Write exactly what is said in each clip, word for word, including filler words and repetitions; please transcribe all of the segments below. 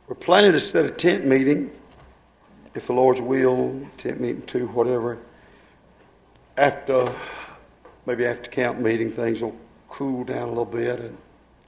We're planning to set a tent meeting, if the Lord's will, tent meeting two, whatever. After, maybe after camp meeting, things will cool down a little bit. And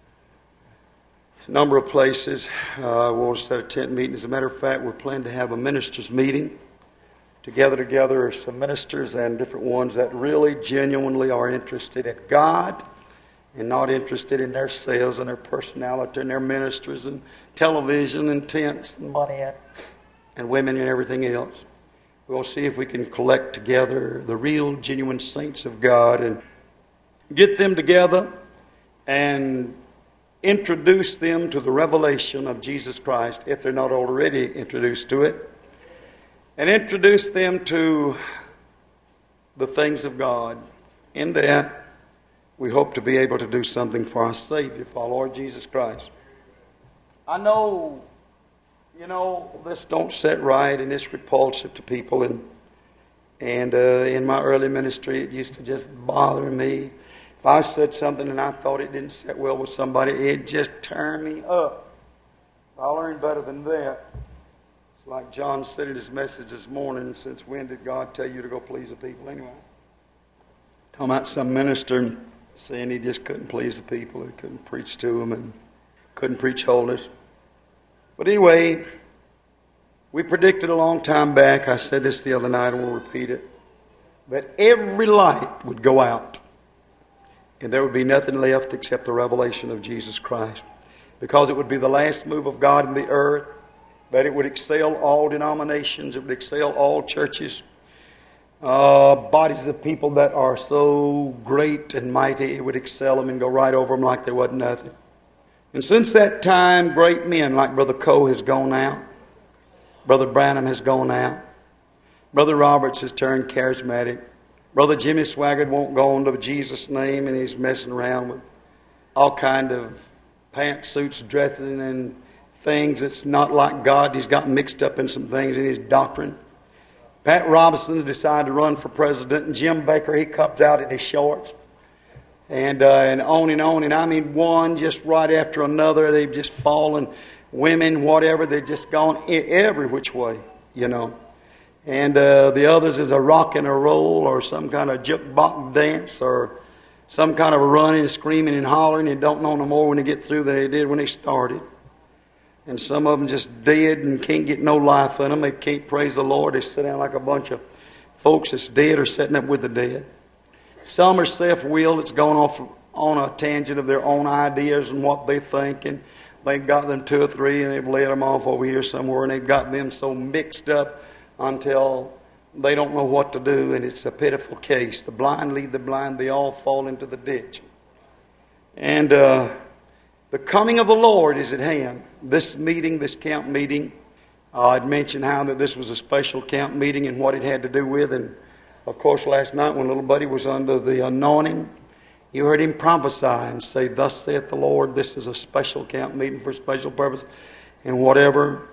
a number of places uh, we'll set a tent meeting. As a matter of fact, we're planning to have a ministers' meeting. Together, together, some ministers and different ones that really genuinely are interested in God and not interested in their sales and their personality and their ministers and television and tents and money and women and everything else. We'll see if we can collect together the real, genuine saints of God and get them together and introduce them to the revelation of Jesus Christ, if they're not already introduced to it. And introduce them to the things of God. In that, we hope to be able to do something for our Savior, for our Lord Jesus Christ. I know, you know, this don't set right and it's repulsive to people. And and uh, in my early ministry, it used to just bother me. If I said something and I thought it didn't sit well with somebody, it just turned me up. I learned better than that. Like John said in his message this morning, since when did God tell you to go please the people anyway? Talking about some minister saying he just couldn't please the people, he couldn't preach to them and couldn't preach holiness. But anyway, we predicted a long time back, I said this the other night and we'll repeat it, that every light would go out and there would be nothing left except the revelation of Jesus Christ. Because it would be the last move of God in the earth. That it would excel all denominations. It would excel all churches. Uh, bodies of people that are so great and mighty, it would excel them and go right over them like there wasn't nothing. And since that time, great men like Brother Coe has gone out. Brother Branham has gone out. Brother Roberts has turned charismatic. Brother Jimmy Swaggart won't go on to Jesus' name, and he's messing around with all kind of pantsuits, dressing, and things that's not like God. He's got mixed up in some things in his doctrine. Pat Robertson decided to run for president, and Jim Baker, he comes out in his shorts. And uh, and on and on. And I mean, one just right after another, they've just fallen. Women, whatever, they've just gone every which way, you know. And uh, the others is a rock and a roll or some kind of jukebox dance or some kind of a running, screaming, and hollering. They don't know no more when they get through than they did when they started. And some of them just dead and can't get no life in them. They can't praise the Lord. They sit down like a bunch of folks that's dead or sitting up with the dead. Some are self-willed. It's going off on a tangent of their own ideas and what they think. And they've got them two or three and they've led them off over here somewhere. And they've got them so mixed up until they don't know what to do. And it's a pitiful case. The blind lead the blind. They all fall into the ditch. And uh, the coming of the Lord is at hand. This meeting, this camp meeting, uh, I'd mentioned how that this was a special camp meeting and what it had to do with. And, of course, last night when little buddy was under the anointing, you heard him prophesy and say, "Thus saith the Lord, this is a special camp meeting for a special purpose," and whatever.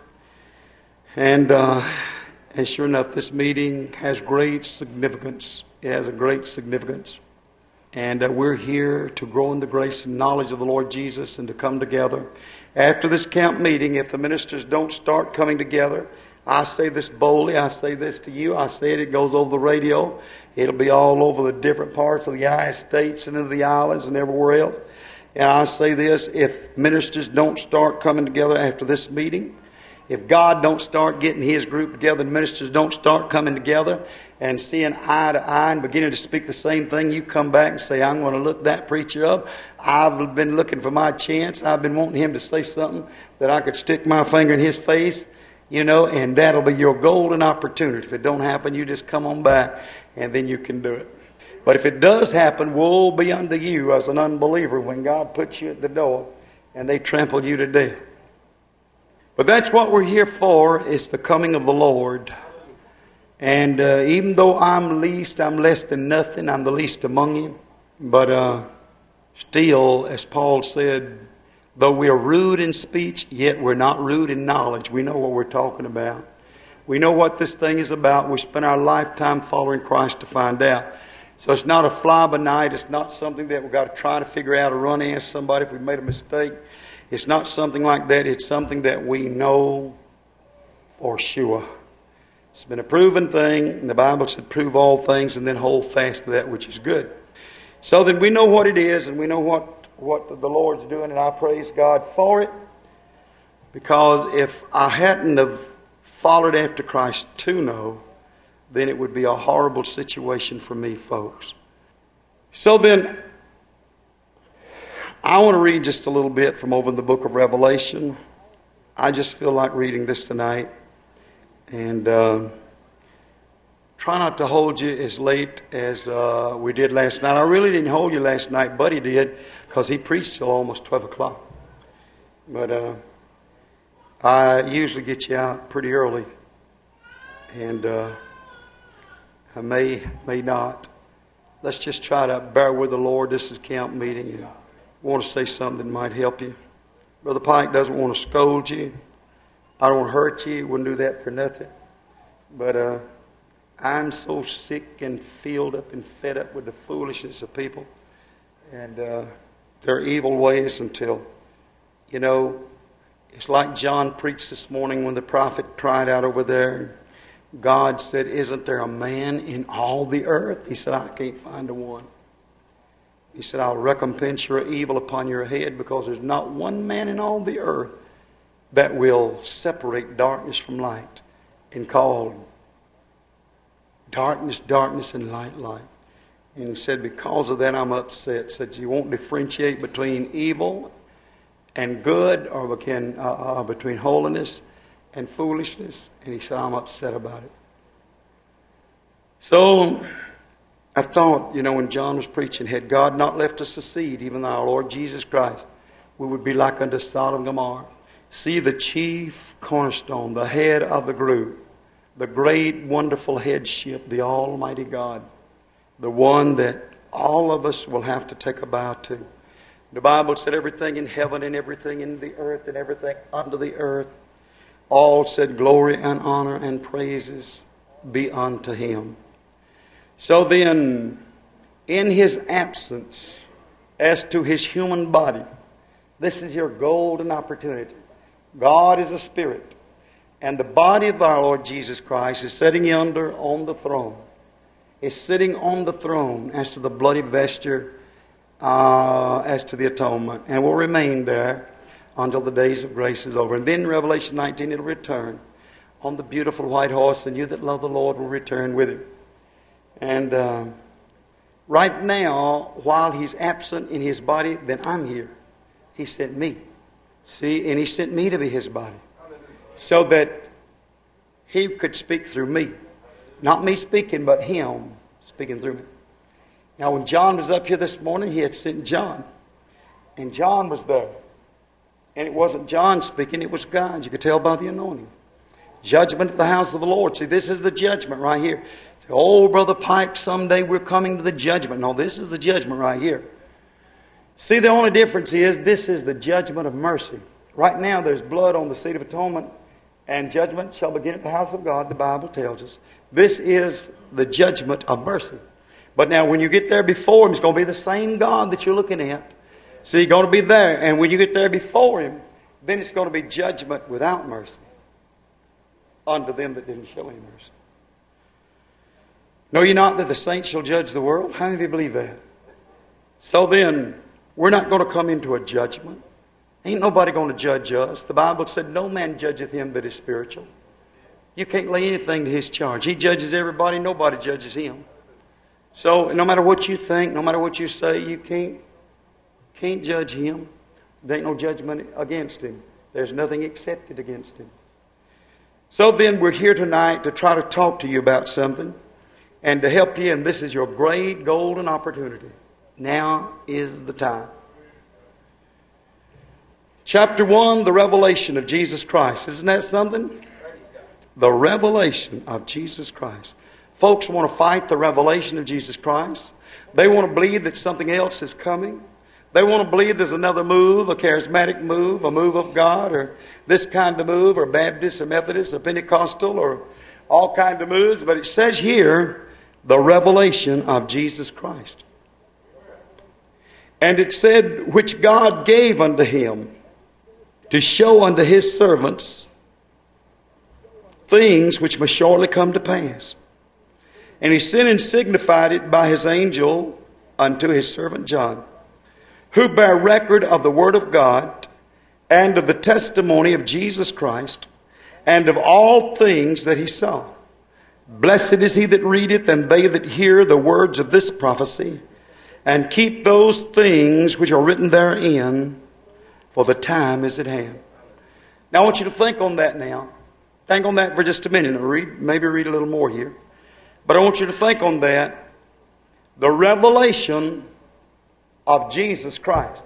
And, uh, and sure enough, this meeting has great significance. It has a great significance. And uh, we're here to grow in the grace and knowledge of the Lord Jesus and to come together. After this camp meeting, if the ministers don't start coming together, I say this boldly, I say this to you, I say it, it goes over the radio. It'll be all over the different parts of the United States and into the islands and everywhere else. And I say this, if ministers don't start coming together after this meeting, if God don't start getting His group together, and ministers don't start coming together and seeing eye to eye and beginning to speak the same thing, you come back and say, "I'm going to look that preacher up. I've been looking for my chance. I've been wanting him to say something that I could stick my finger in his face, you know, and that'll be your golden opportunity. If it don't happen, you just come on back and then you can do it. But if it does happen, woe be unto you as an unbeliever when God puts you at the door and they trample you to death." But that's what we're here for. It's the coming of the Lord. And uh, even though I'm least, I'm less than nothing. I'm the least among you. But uh, still, as Paul said, though we are rude in speech, yet we're not rude in knowledge. We know what we're talking about. We know what this thing is about. We spend our lifetime following Christ to find out. So it's not a fly-by-night. It's not something that we've got to try to figure out or run against somebody if we've made a mistake. It's not something like that. It's something that we know for sure. It's been a proven thing. And the Bible said, prove all things and then hold fast to that which is good. So then we know what it is and we know what, what the Lord's doing, and I praise God for it. Because if I hadn't have followed after Christ to know, then it would be a horrible situation for me, folks. So then, I want to read just a little bit from over in the book of Revelation. I just feel like reading this tonight. And uh, try not to hold you as late as uh, we did last night. I really didn't hold you last night. Buddy did, because he preached till almost twelve o'clock. But uh, I usually get you out pretty early. And uh, I may, may not. Let's just try to bear with the Lord. This is camp meeting. And I want to say something that might help you. Brother Pike doesn't want to scold you. I don't want to hurt you. Wouldn't do that for nothing. But uh, I'm so sick and filled up and fed up with the foolishness of people and uh, their evil ways until, you know, it's like John preached this morning when the prophet cried out over there. God said, isn't there a man in all the earth? He said, I can't find a one. He said, I'll recompense your evil upon your head, because there's not one man in all the earth that will separate darkness from light and call darkness, darkness, and light, light. And he said, because of that, I'm upset. He said, you won't differentiate between evil and good, or between, uh, uh, between holiness and foolishness. And he said, I'm upset about it. So I thought, you know, when John was preaching, had God not left us a seed, even our Lord Jesus Christ, we would be like unto Sodom and Gomorrah. See, the chief cornerstone, the head of the group, the great, wonderful headship, the Almighty God, the one that all of us will have to take a bow to. The Bible said everything in heaven and everything in the earth and everything under the earth, all said glory and honor and praises be unto Him. So then, in His absence, as to His human body, this is your golden opportunity. God is a spirit, and the body of our Lord Jesus Christ is sitting yonder on the throne. Is sitting on the throne as to the bloody vesture, uh, as to the atonement, and will remain there until the days of grace is over. And then Revelation nineteen, it'll return on the beautiful white horse, and you that love the Lord will return with Him. And uh, right now, while He's absent in His body, then I'm here. He sent me. See, and He sent me to be His body, so that He could speak through me. Not me speaking, but Him speaking through me. Now, when John was up here this morning, he had sent John. And John was there. And it wasn't John speaking, it was God. You could tell by the anointing. Judgment at the house of the Lord. See, this is the judgment right here. Say, oh, Brother Pike, someday we're coming to the judgment. No, this is the judgment right here. See, the only difference is this is the judgment of mercy. Right now there's blood on the seat of atonement, and judgment shall begin at the house of God, the Bible tells us. This is the judgment of mercy. But now when you get there before Him, it's going to be the same God that you're looking at. So you're going to be there, and when you get there before Him, then it's going to be judgment without mercy unto them that didn't show any mercy. Know ye not that the saints shall judge the world? How many of you believe that? So then, we're not going to come into a judgment. Ain't nobody going to judge us. The Bible said, no man judgeth him that is spiritual. You can't lay anything to His charge. He judges everybody. Nobody judges Him. So no matter what you think, no matter what you say, you can't, can't judge Him. There ain't no judgment against Him. There's nothing accepted against Him. So then we're here tonight to try to talk to you about something and to help you. And this is your great golden opportunity. Now is the time. Chapter one, the revelation of Jesus Christ. Isn't that something? The revelation of Jesus Christ. Folks want to fight the revelation of Jesus Christ. They want to believe that something else is coming. They want to believe there's another move, a charismatic move, a move of God, or this kind of move, or Baptist, or Methodist, or Pentecostal, or all kinds of moves. But it says here, the revelation of Jesus Christ. And it said, which God gave unto Him to show unto his servants things which must shortly come to pass. And he sent and signified it by his angel unto his servant John, who bare record of the word of God, and of the testimony of Jesus Christ, and of all things that he saw. Blessed is he that readeth, and they that hear the words of this prophecy, and keep those things which are written therein, for the time is at hand. Now I want you to think on that now. Think on that for just a minute. I'll read, maybe read a little more here. But I want you to think on that. The revelation of Jesus Christ.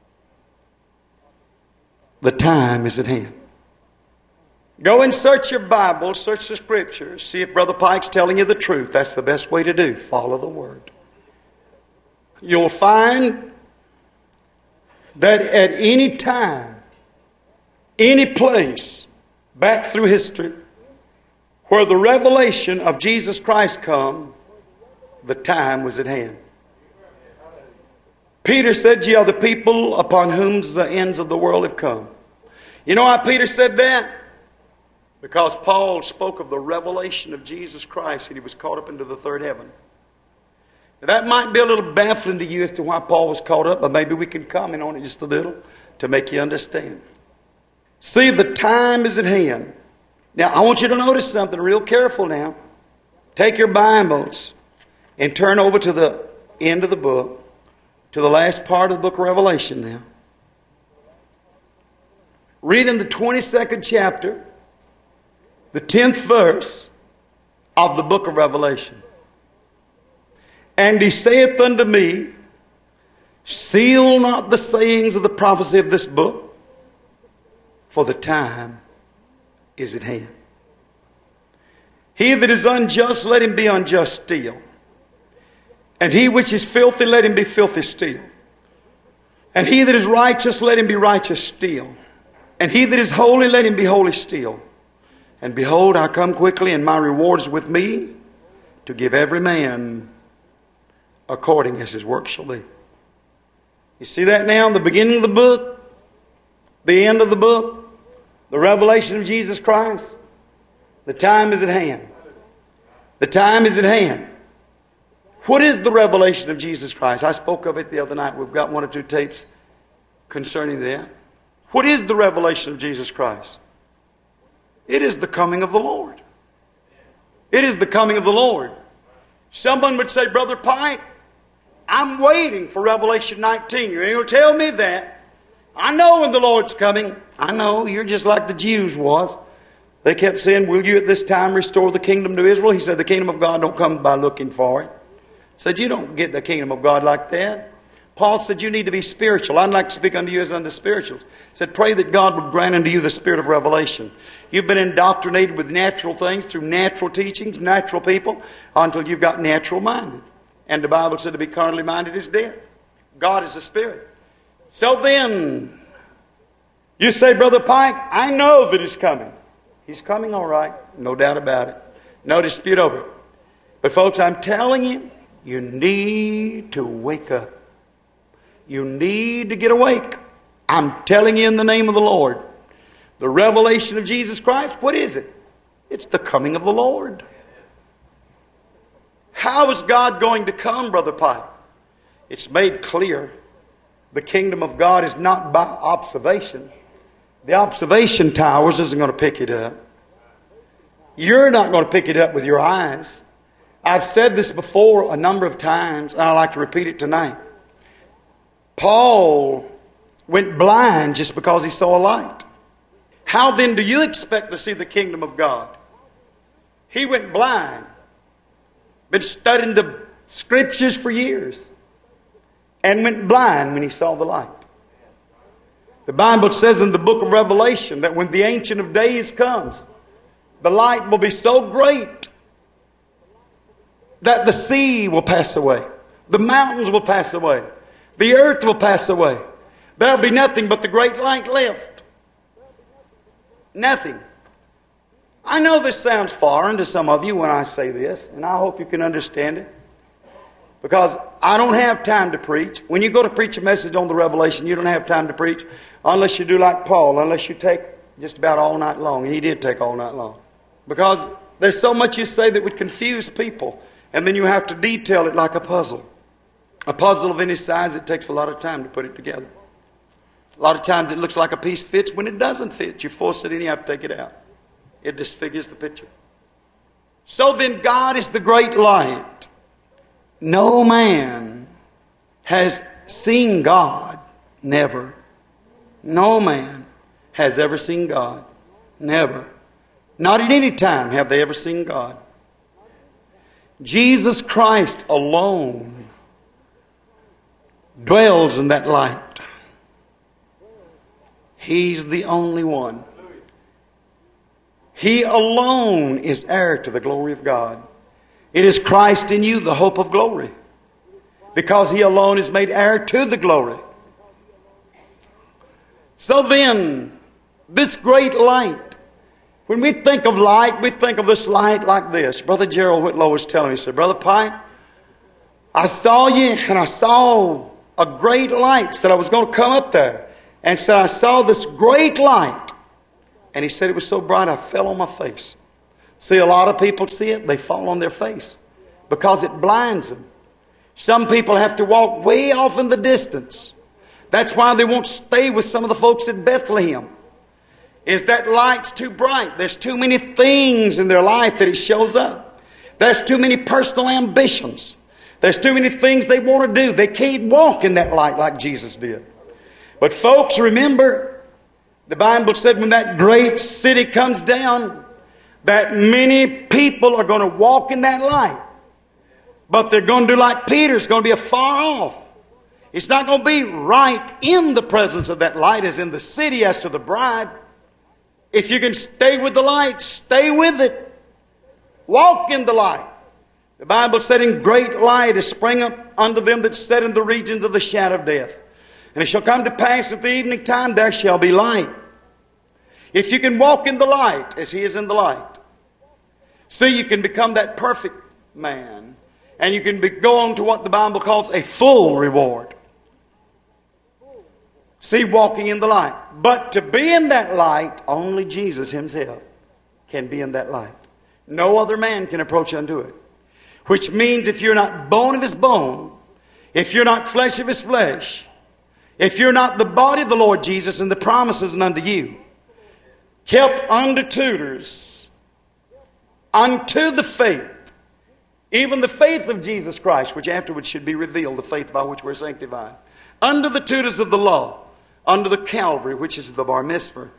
The time is at hand. Go and search your Bible, search the Scriptures, see if Brother Pike's telling you the truth. That's the best way to do. Follow the Word. You'll find that at any time, any place, back through history, where the revelation of Jesus Christ come, the time was at hand. Peter said, ye are the people upon whom the ends of the world have come. You know why Peter said that? Because Paul spoke of the revelation of Jesus Christ and he was caught up into the third heaven. Now, that might be a little baffling to you as to why Paul was caught up, but maybe we can comment on it just a little to make you understand. See, the time is at hand. Now, I want you to notice something real careful now. Take your Bibles and turn over to the end of the book, to the last part of the book of Revelation now. Read in the twenty-second chapter, the tenth verse of the book of Revelation. And he saith unto me, seal not the sayings of the prophecy of this book, for the time is at hand. He that is unjust, let him be unjust still. And he which is filthy, let him be filthy still. And he that is righteous, let him be righteous still. And he that is holy, let him be holy still. And behold, I come quickly, and my reward is with me, to give every man according as his work shall be. You see that now? The beginning of the book, the end of the book, the revelation of Jesus Christ. The time is at hand. The time is at hand. What is the revelation of Jesus Christ? I spoke of it the other night. We've got one or two tapes concerning that. What is the revelation of Jesus Christ? It is the coming of the Lord. It is the coming of the Lord. Someone would say, Brother Pike, I'm waiting for Revelation nineteen. You ain't going to tell me that. I know when the Lord's coming. I know, you're just like the Jews was. They kept saying, will you at this time restore the kingdom to Israel? He said, the kingdom of God don't come by looking for it. He said, you don't get the kingdom of God like that. Paul said, you need to be spiritual. I'd like to speak unto you as unto spirituals. He said, pray that God would grant unto you the spirit of revelation. You've been indoctrinated with natural things through natural teachings, natural people, until you've got natural minded. And the Bible said to be carnally minded is death. God is a spirit. So then, you say, Brother Pike, I know that He's coming. He's coming all right. No doubt about it. No dispute over it. But folks, I'm telling you, you need to wake up. You need to get awake. I'm telling you in the name of the Lord. The revelation of Jesus Christ, what is it? It's the coming of the Lord. How is God going to come, Brother Pike? It's made clear. The kingdom of God is not by observation. The observation towers isn't going to pick it up. You're not going to pick it up with your eyes. I've said this before a number of times, and I'd like to repeat it tonight. Paul went blind just because he saw a light. How then do you expect to see the kingdom of God? He went blind. Been studying the scriptures for years. And went blind when he saw the light. The Bible says in the book of Revelation that when the Ancient of Days comes, the light will be so great that the sea will pass away. The mountains will pass away. The earth will pass away. There will be nothing but the great light left. Nothing. I know this sounds foreign to some of you when I say this, and I hope you can understand it. Because I don't have time to preach. When you go to preach a message on the revelation, you don't have time to preach unless you do like Paul, unless you take just about all night long. And he did take all night long. Because there's so much you say that would confuse people. And then you have to detail it like a puzzle. A puzzle of any size, it takes a lot of time to put it together. A lot of times it looks like a piece fits when it doesn't fit. You force it in, you have to take it out. It disfigures the picture. So then God is the great light. No man has seen God. Never. No man has ever seen God. Never. Not at any time have they ever seen God. Jesus Christ alone dwells in that light. He's the only one. He alone is heir to the glory of God. It is Christ in you, the hope of glory. Because He alone is made heir to the glory. So then, this great light, when we think of light, we think of this light like this. Brother Gerald Whitlow was telling me, he said, Brother Pike, I saw you and I saw a great light. Said I was going to come up there. And said I saw this great light. And he said it was so bright I fell on my face. See, a lot of people see it, they fall on their face because it blinds them. Some people have to walk way off in the distance. That's why they won't stay with some of the folks at Bethlehem. Is that light's too bright. There's too many things in their life that it shows up. There's too many personal ambitions. There's too many things they want to do. They can't walk in that light like Jesus did. But folks, remember, the Bible said when that great city comes down, that many people are going to walk in that light. But they're going to do like Peter. It's going to be afar off. It's not going to be right in the presence of that light as in the city as to the bride. If you can stay with the light, stay with it. Walk in the light. The Bible said in great light is spring up unto them that sit in the regions of the shadow of death. And it shall come to pass at the evening time there shall be light. If you can walk in the light as He is in the light, see, you can become that perfect man. And you can be, go on to what the Bible calls a full reward. See, walking in the light. But to be in that light, only Jesus Himself can be in that light. No other man can approach unto it. Which means if you're not bone of His bone, if you're not flesh of His flesh, if you're not the body of the Lord Jesus and the promises unto you, kept under tutors, unto the faith, even the faith of Jesus Christ, which afterwards should be revealed, the faith by which we're sanctified, under the tutors of the law, under the Calvary, which is the bar mitzvah.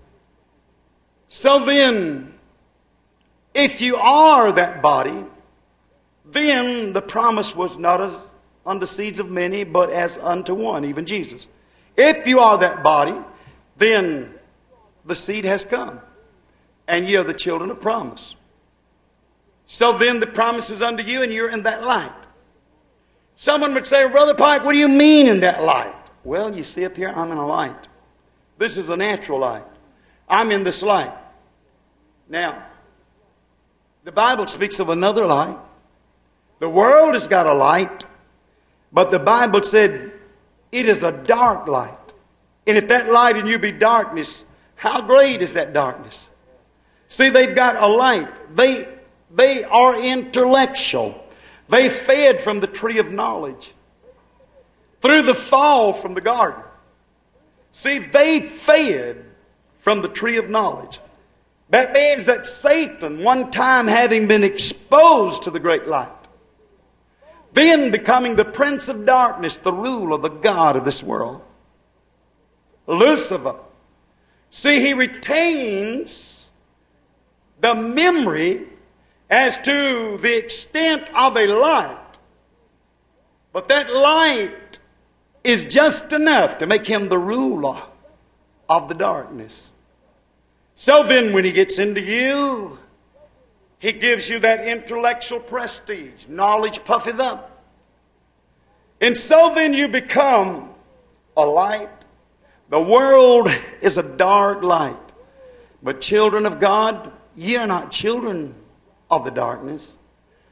So then, if you are that body, then the promise was not as unto seeds of many, but as unto one, even Jesus. If you are that body, then the seed has come, and ye are the children of promise. So then the promise is unto you, and you're in that light. Someone would say, well, Brother Pike, what do you mean in that light? Well, you see up here, I'm in a light. This is a natural light. I'm in this light. Now, the Bible speaks of another light. The world has got a light, but the Bible said it is a dark light. And if that light in you be darkness, how great is that darkness? See, they've got a light. They, they are intellectual. They fed from the tree of knowledge. Through the fall from the garden. See, they fed from the tree of knowledge. That means that Satan, one time having been exposed to the great light, then becoming the prince of darkness, the rule of the god of this world, Lucifer. See, he retains the memory as to the extent of a light. But that light is just enough to make him the ruler of the darkness. So then when he gets into you, he gives you that intellectual prestige. Knowledge puffeth up. And so then you become a light. The world is a dark light. But children of God, ye are not children of the darkness,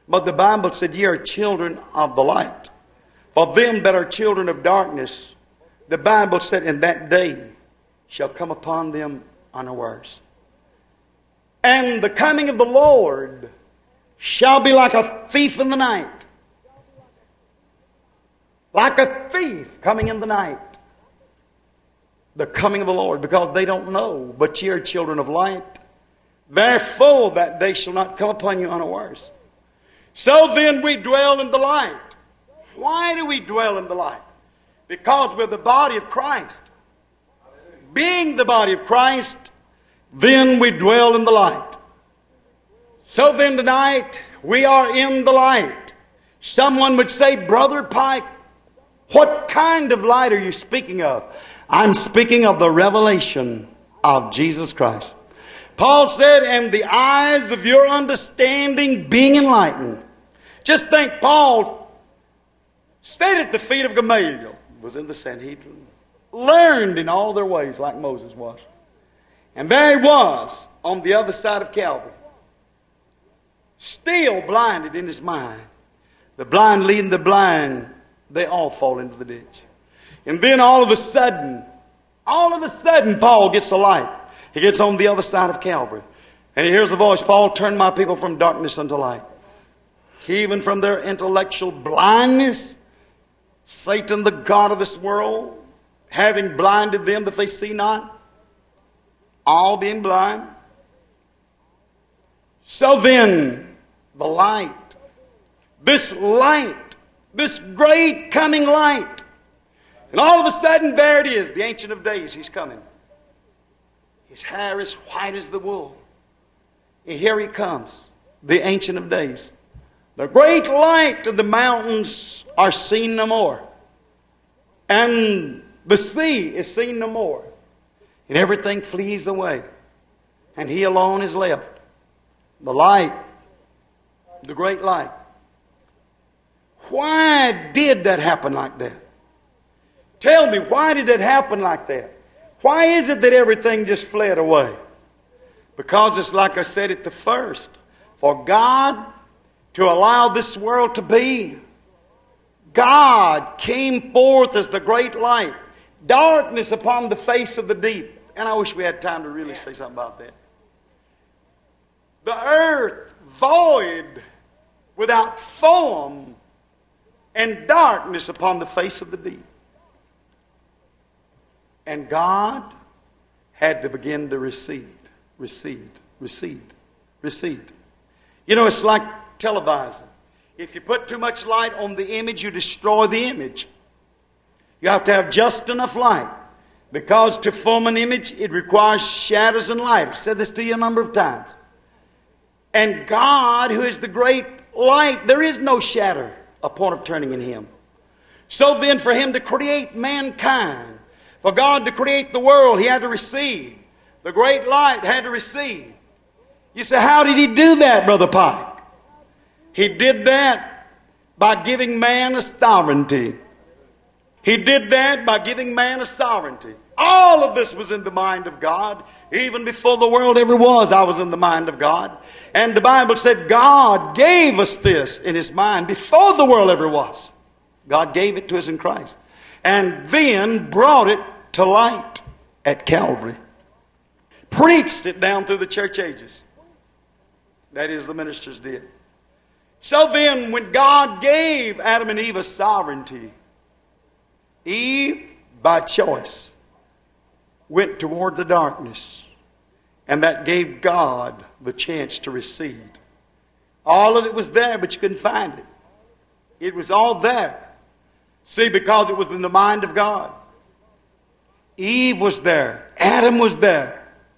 But the Bible said, ye are children of the light. For them that are children of darkness, the Bible said, in that day shall come upon them unawares. And the coming of the Lord shall be like a thief in the night. Like a thief coming in the night. The coming of the Lord, because they don't know. But ye are children of light. Therefore that day shall not come upon you unawares. So then we dwell in the light. Why do we dwell in the light? Because we're the body of Christ. Being the body of Christ, then we dwell in the light. So then tonight, we are in the light. Someone would say, Brother Pike, what kind of light are you speaking of? I'm speaking of the revelation of Jesus Christ. Paul said, and the eyes of your understanding being enlightened. Just think, Paul stayed at the feet of Gamaliel, was in the Sanhedrin, learned in all their ways like Moses was. And there he was on the other side of Calvary, still blinded in his mind. The blind leading the blind, they all fall into the ditch. And then all of a sudden, all of a sudden, Paul gets a light. He gets on the other side of Calvary. And he hears a voice, Paul, turn my people from darkness unto light. Even from their intellectual blindness, Satan, the god of this world, having blinded them that they see not, all being blind. So then, the light, this light, this great coming light, and all of a sudden, there it is, the Ancient of Days, he's coming. His hair is white as the wool. And here he comes, the Ancient of Days. The great light of the mountains are seen no more. And the sea is seen no more. And everything flees away. And he alone is left. The light, the great light. Why did that happen like that? Tell me, why did it happen like that? Why is it that everything just fled away? Because it's like I said at the first. For God to allow this world to be, God came forth as the great light. Darkness upon the face of the deep. And I wish we had time to really say something about that. The earth void, without form, and darkness upon the face of the deep. And God had to begin to recede, recede, recede, recede. You know, it's like televising. If you put too much light on the image, you destroy the image. You have to have just enough light. Because to form an image, it requires shadows and light. I've said this to you a number of times. And God, who is the great light, there is no shadow upon of turning in Him. So then, for Him to create mankind, for God to create the world, He had to recede. The great light had to recede. You say, how did He do that, Brother Pike? He did that by giving man a sovereignty. He did that by giving man a sovereignty. All of this was in the mind of God. Even before the world ever was, I was in the mind of God. And the Bible said God gave us this in His mind before the world ever was. God gave it to us in Christ. And then brought it to light at Calvary. Preached it down through the church ages. That is, the ministers did. So then, when God gave Adam and Eve a sovereignty, Eve, by choice, went toward the darkness. And that gave God the chance to recede. All of it was there, but you couldn't find it. It was all there. See, because it was in the mind of God. Eve was there. Adam was there.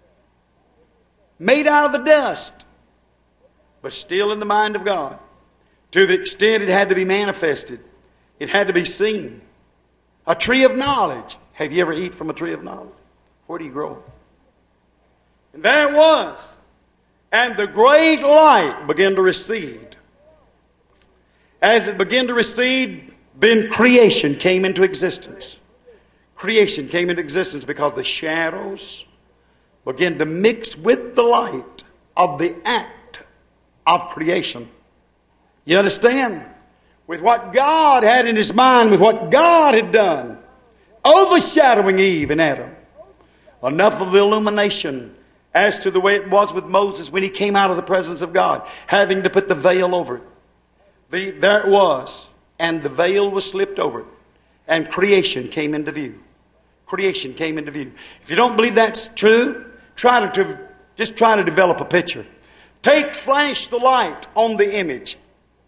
Made out of the dust. But still in the mind of God. To the extent it had to be manifested. It had to be seen. A tree of knowledge. Have you ever eaten from a tree of knowledge? Where do you grow? And there it was. And the great light began to recede. As it began to recede, then creation came into existence. Creation came into existence because the shadows began to mix with the light of the act of creation. You understand? With what God had in His mind, with what God had done, overshadowing Eve and Adam. Enough of illumination as to the way it was with Moses when he came out of the presence of God, having to put the veil over it. The, there it was, and the veil was slipped over it, and creation came into view. Creation came into view. If you don't believe that's true, try to, to just try to develop a picture. Take, flash the light on the image.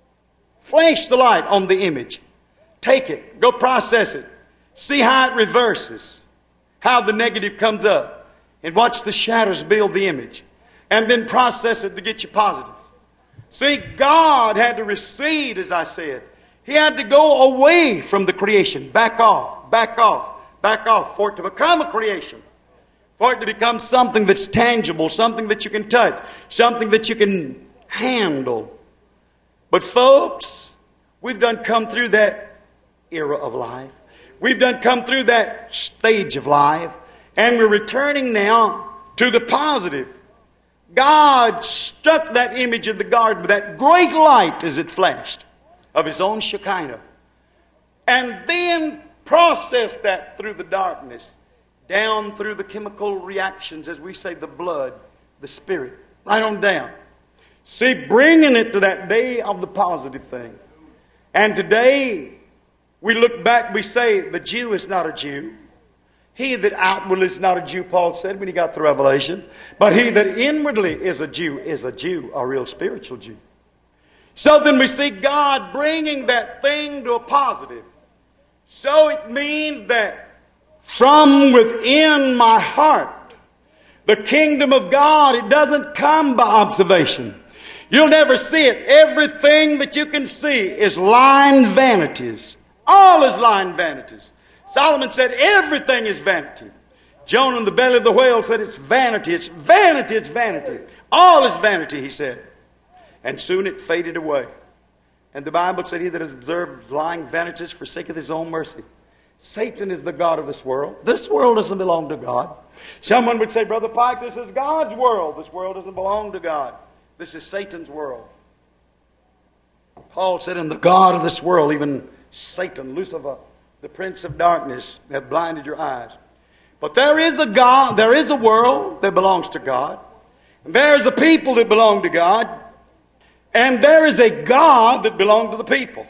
Flash the light on the image. Take it. Go process it. See how it reverses. How the negative comes up. And watch the shadows build the image. And then process it to get you positive. See, God had to recede, as I said. He had to go away from the creation. Back off. Back off. Back off. For it to become a creation. For it to become something that's tangible. Something that you can touch. Something that you can handle. But folks, we've done come through that era of life. We've done come through that stage of life. And we're returning now to the positive. God struck that image in the garden with that great light as it flashed of His own Shekinah. And then processed that through the darkness, down through the chemical reactions, as we say, the blood, the spirit, right on down. See, bringing it to that day of the positive thing. And today, we look back, we say, the Jew is not a Jew. He that outwardly is not a Jew, Paul said when he got the revelation. But he that inwardly is a Jew is a Jew, a real spiritual Jew. So then we see God bringing that thing to a positive. So it means that from within my heart, the kingdom of God, it doesn't come by observation. You'll never see it. Everything that you can see is lying vanities. All is lying vanities. Solomon said everything is vanity. Jonah in the belly of the whale said it's vanity, it's vanity, it's vanity. All is vanity, he said. And soon it faded away. And the Bible said, he that has observed lying vanities forsaketh his own mercy. Satan is the god of this world. This world doesn't belong to God. Someone would say, Brother Pike, this is God's world. This world doesn't belong to God. This is Satan's world. Paul said, in the God of this world, even Satan, Lucifer, the prince of darkness, have blinded your eyes. But there is a God, there is a world that belongs to God. And there is a people that belong to God. And there is a God that belongs to the people.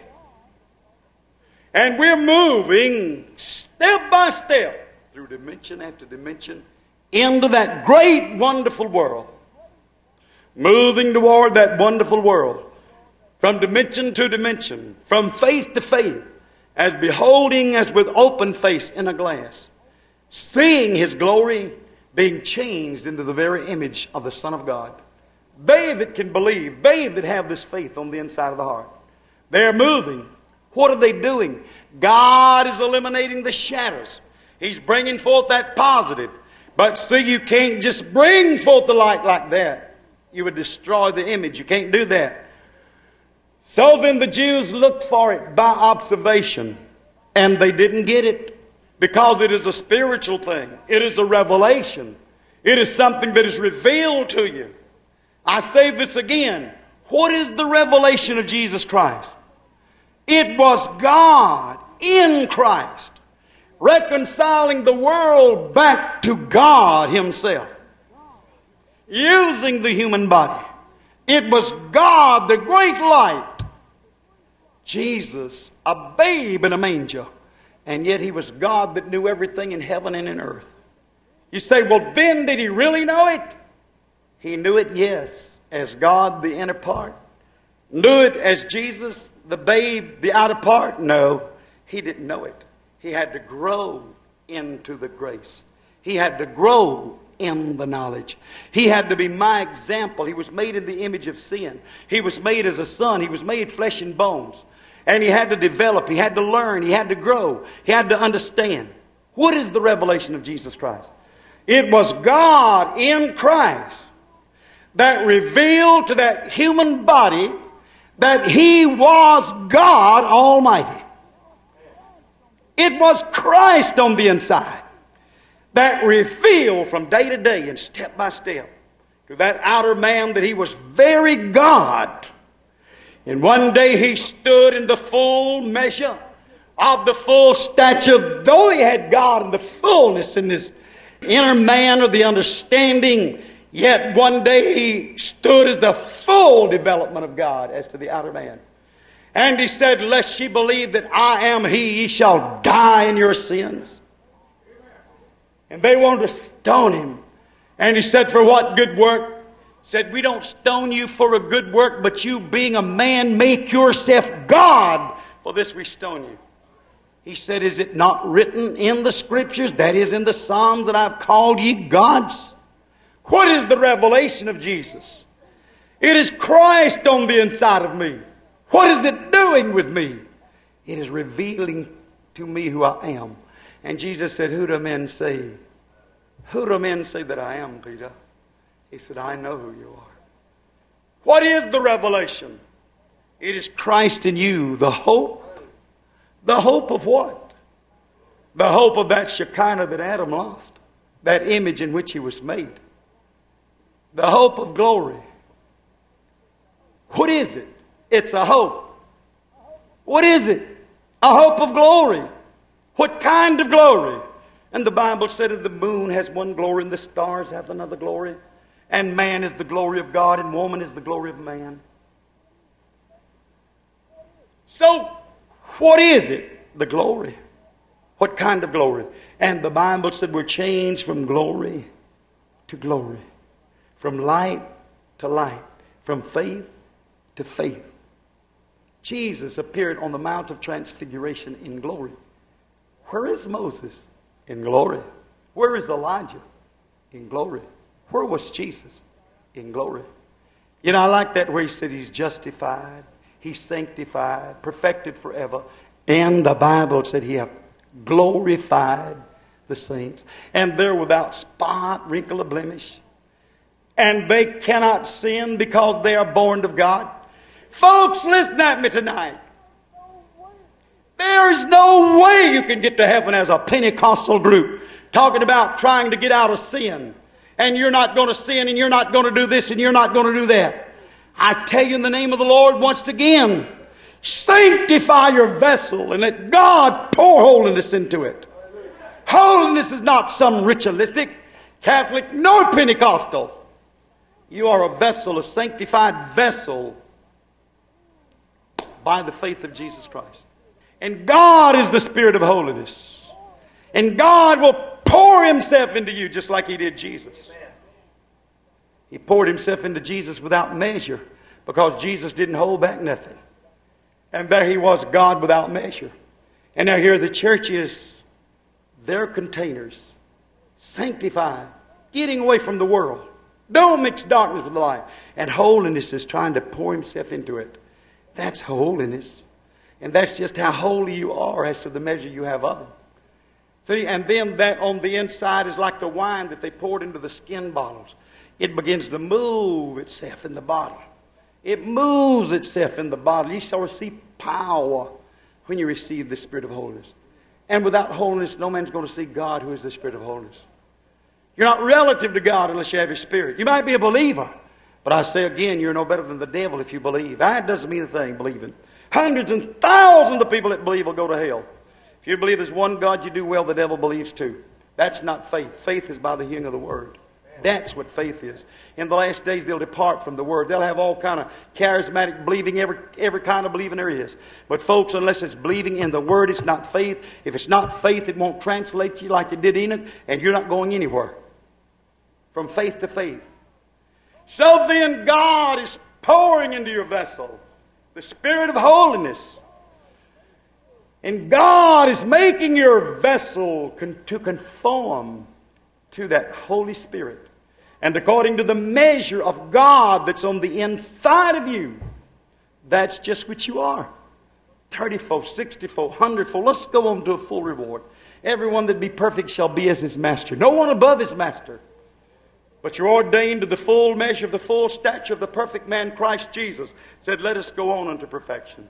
And we're moving step by step through dimension after dimension into that great, wonderful world. Moving toward that wonderful world. From dimension to dimension. From faith to faith. As beholding as with open face in a glass. Seeing His glory being changed into the very image of the Son of God. They that can believe, they that have this faith on the inside of the heart. They're moving. What are they doing? God is eliminating the shadows. He's bringing forth that positive. But see, you can't just bring forth the light like that. You would destroy the image. You can't do that. So then the Jews looked for it by observation. And they didn't get it. Because it is a spiritual thing. It is a revelation. It is something that is revealed to you. I say this again. What is the revelation of Jesus Christ? It was God in Christ reconciling the world back to God Himself. Using the human body. It was God, the great light. Jesus, a babe in a manger. And yet He was God that knew everything in heaven and in earth. You say, well, then did He really know it? He knew it, yes, as God, the inner part. Knew it as Jesus, the babe, the outer part? No, He didn't know it. He had to grow into the grace. He had to grow in the knowledge. He had to be my example. He was made in the image of sin. He was made as a son. He was made flesh and bones. And He had to develop. He had to learn. He had to grow. He had to understand. What is the revelation of Jesus Christ? It was God in Christ that revealed to that human body that He was God Almighty. It was Christ on the inside that revealed from day to day and step by step to that outer man that He was very God. And one day he stood in the full measure of the full stature, though he had God in the fullness in this inner man of the understanding, yet one day he stood as the full development of God as to the outer man. And he said, lest ye believe that I am he, ye shall die in your sins. And they wanted to stone him. And he said, for what good work? He said, we don't stone you for a good work, but you being a man, make yourself God. For this we stone you. He said, is it not written in the Scriptures, that is in the Psalms, that I've called ye gods? What is the revelation of Jesus? It is Christ on the inside of me. What is it doing with me? It is revealing to me who I am. And Jesus said, who do men say? Who do men say that I am, Peter? He said, I know who you are. What is the revelation? It is Christ in you, the hope. The hope of what? The hope of that Shekinah that Adam lost. That image in which he was made. The hope of glory. What is it? It's a hope. What is it? A hope of glory. What kind of glory? And the Bible said that the moon has one glory and the stars have another glory. And man is the glory of God and woman is the glory of man. So, what is it? The glory. What kind of glory? And the Bible said we're changed from glory to glory. From light to light. From faith to faith. Jesus appeared on the Mount of Transfiguration in glory. Where is Moses? In glory. Where is Elijah? In glory. Where was Jesus? In glory. You know, I like that where he said he's justified, he's sanctified, perfected forever. And the Bible said he hath glorified the saints. And they're without spot, wrinkle, or blemish. And they cannot sin because they are born of God. Folks, listen at me tonight. There is no way you can get to heaven as a Pentecostal group talking about trying to get out of sin. And you're not going to sin, and you're not going to do this, and you're not going to do that. I tell you in the name of the Lord once again, sanctify your vessel and let God pour holiness into it. Holiness is not some ritualistic, Catholic, nor Pentecostal. You are a vessel, a sanctified vessel by the faith of Jesus Christ. And God is the Spirit of holiness. And God will pour Himself into you just like He did Jesus. He poured Himself into Jesus without measure because Jesus didn't hold back nothing. And there He was, God without measure. And now here the church is their containers, sanctified, getting away from the world. Don't mix darkness with light. And holiness is trying to pour Himself into it. That's holiness. And that's just how holy you are as to the measure you have of Him. See, and then that on the inside is like the wine that they poured into the skin bottles. It begins to move itself in the bottle. It moves itself in the bottle. You shall receive power when you receive the Spirit of holiness. And without holiness, no man's going to see God, who is the Spirit of holiness. You're not relative to God unless you have His Spirit. You might be a believer, but I say again, you're no better than the devil if you believe. That doesn't mean a thing, believing. Hundreds and thousands of people that believe will go to hell. If you believe there's one God, you do well, the devil believes too. That's not faith. Faith is by the hearing of the Word. That's what faith is. In the last days, they'll depart from the Word. They'll have all kind of charismatic believing, every, every kind of believing there is. But folks, unless it's believing in the Word, it's not faith. If it's not faith, it won't translate you like it did Enoch, and you're not going anywhere. From faith to faith. So then God is pouring into your vessel the Spirit of holiness. And God is making your vessel con- to conform to that Holy Spirit. And according to the measure of God that's on the inside of you, that's just what you are. thirty-fold, sixty-fold, one hundred-fold. Let's go on to a full reward. Everyone that be perfect shall be as his master. No one above his master. But you're ordained to the full measure of the full stature of the perfect man, Christ Jesus. Said, let us go on unto perfection.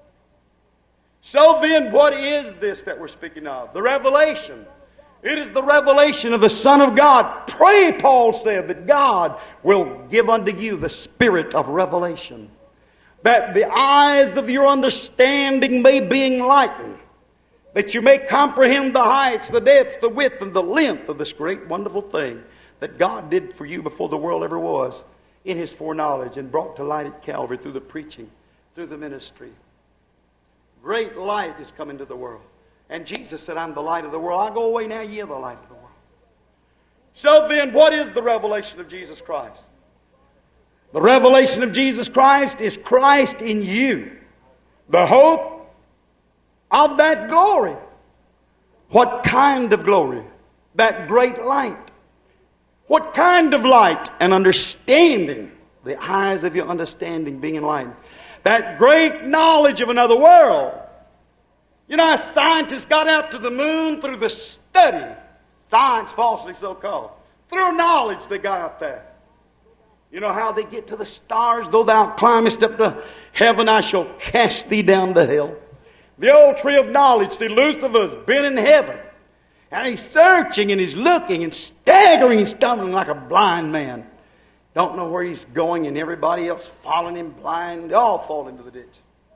So then, what is this that we're speaking of? The revelation. It is the revelation of the Son of God. Pray, Paul said, that God will give unto you the spirit of revelation. that the eyes of your understanding may be enlightened, that you may comprehend the heights, the depths, the width, and the length of this great, wonderful thing that God did for you before the world ever was in His foreknowledge and brought to light at Calvary through the preaching, through the ministry. Great light is coming to the world. And Jesus said, I'm the light of the world. I go away now, ye are the light of the world. So then, what is the revelation of Jesus Christ? The revelation of Jesus Christ is Christ in you, the hope of that glory. What kind of glory? That great light. What kind of light? An understanding. The eyes of your understanding being enlightened. That great knowledge of another world. You know, how scientists got out to the moon through the study, science falsely so called, through knowledge they got out there. You know how they get to the stars? Though thou climbest up to heaven, I shall cast thee down to hell. The old tree of knowledge, see, Lucifer's been in heaven. And he's searching and he's looking and staggering and stumbling like a blind man. Don't know where he's going, and everybody else following him blind. They all fall into the ditch.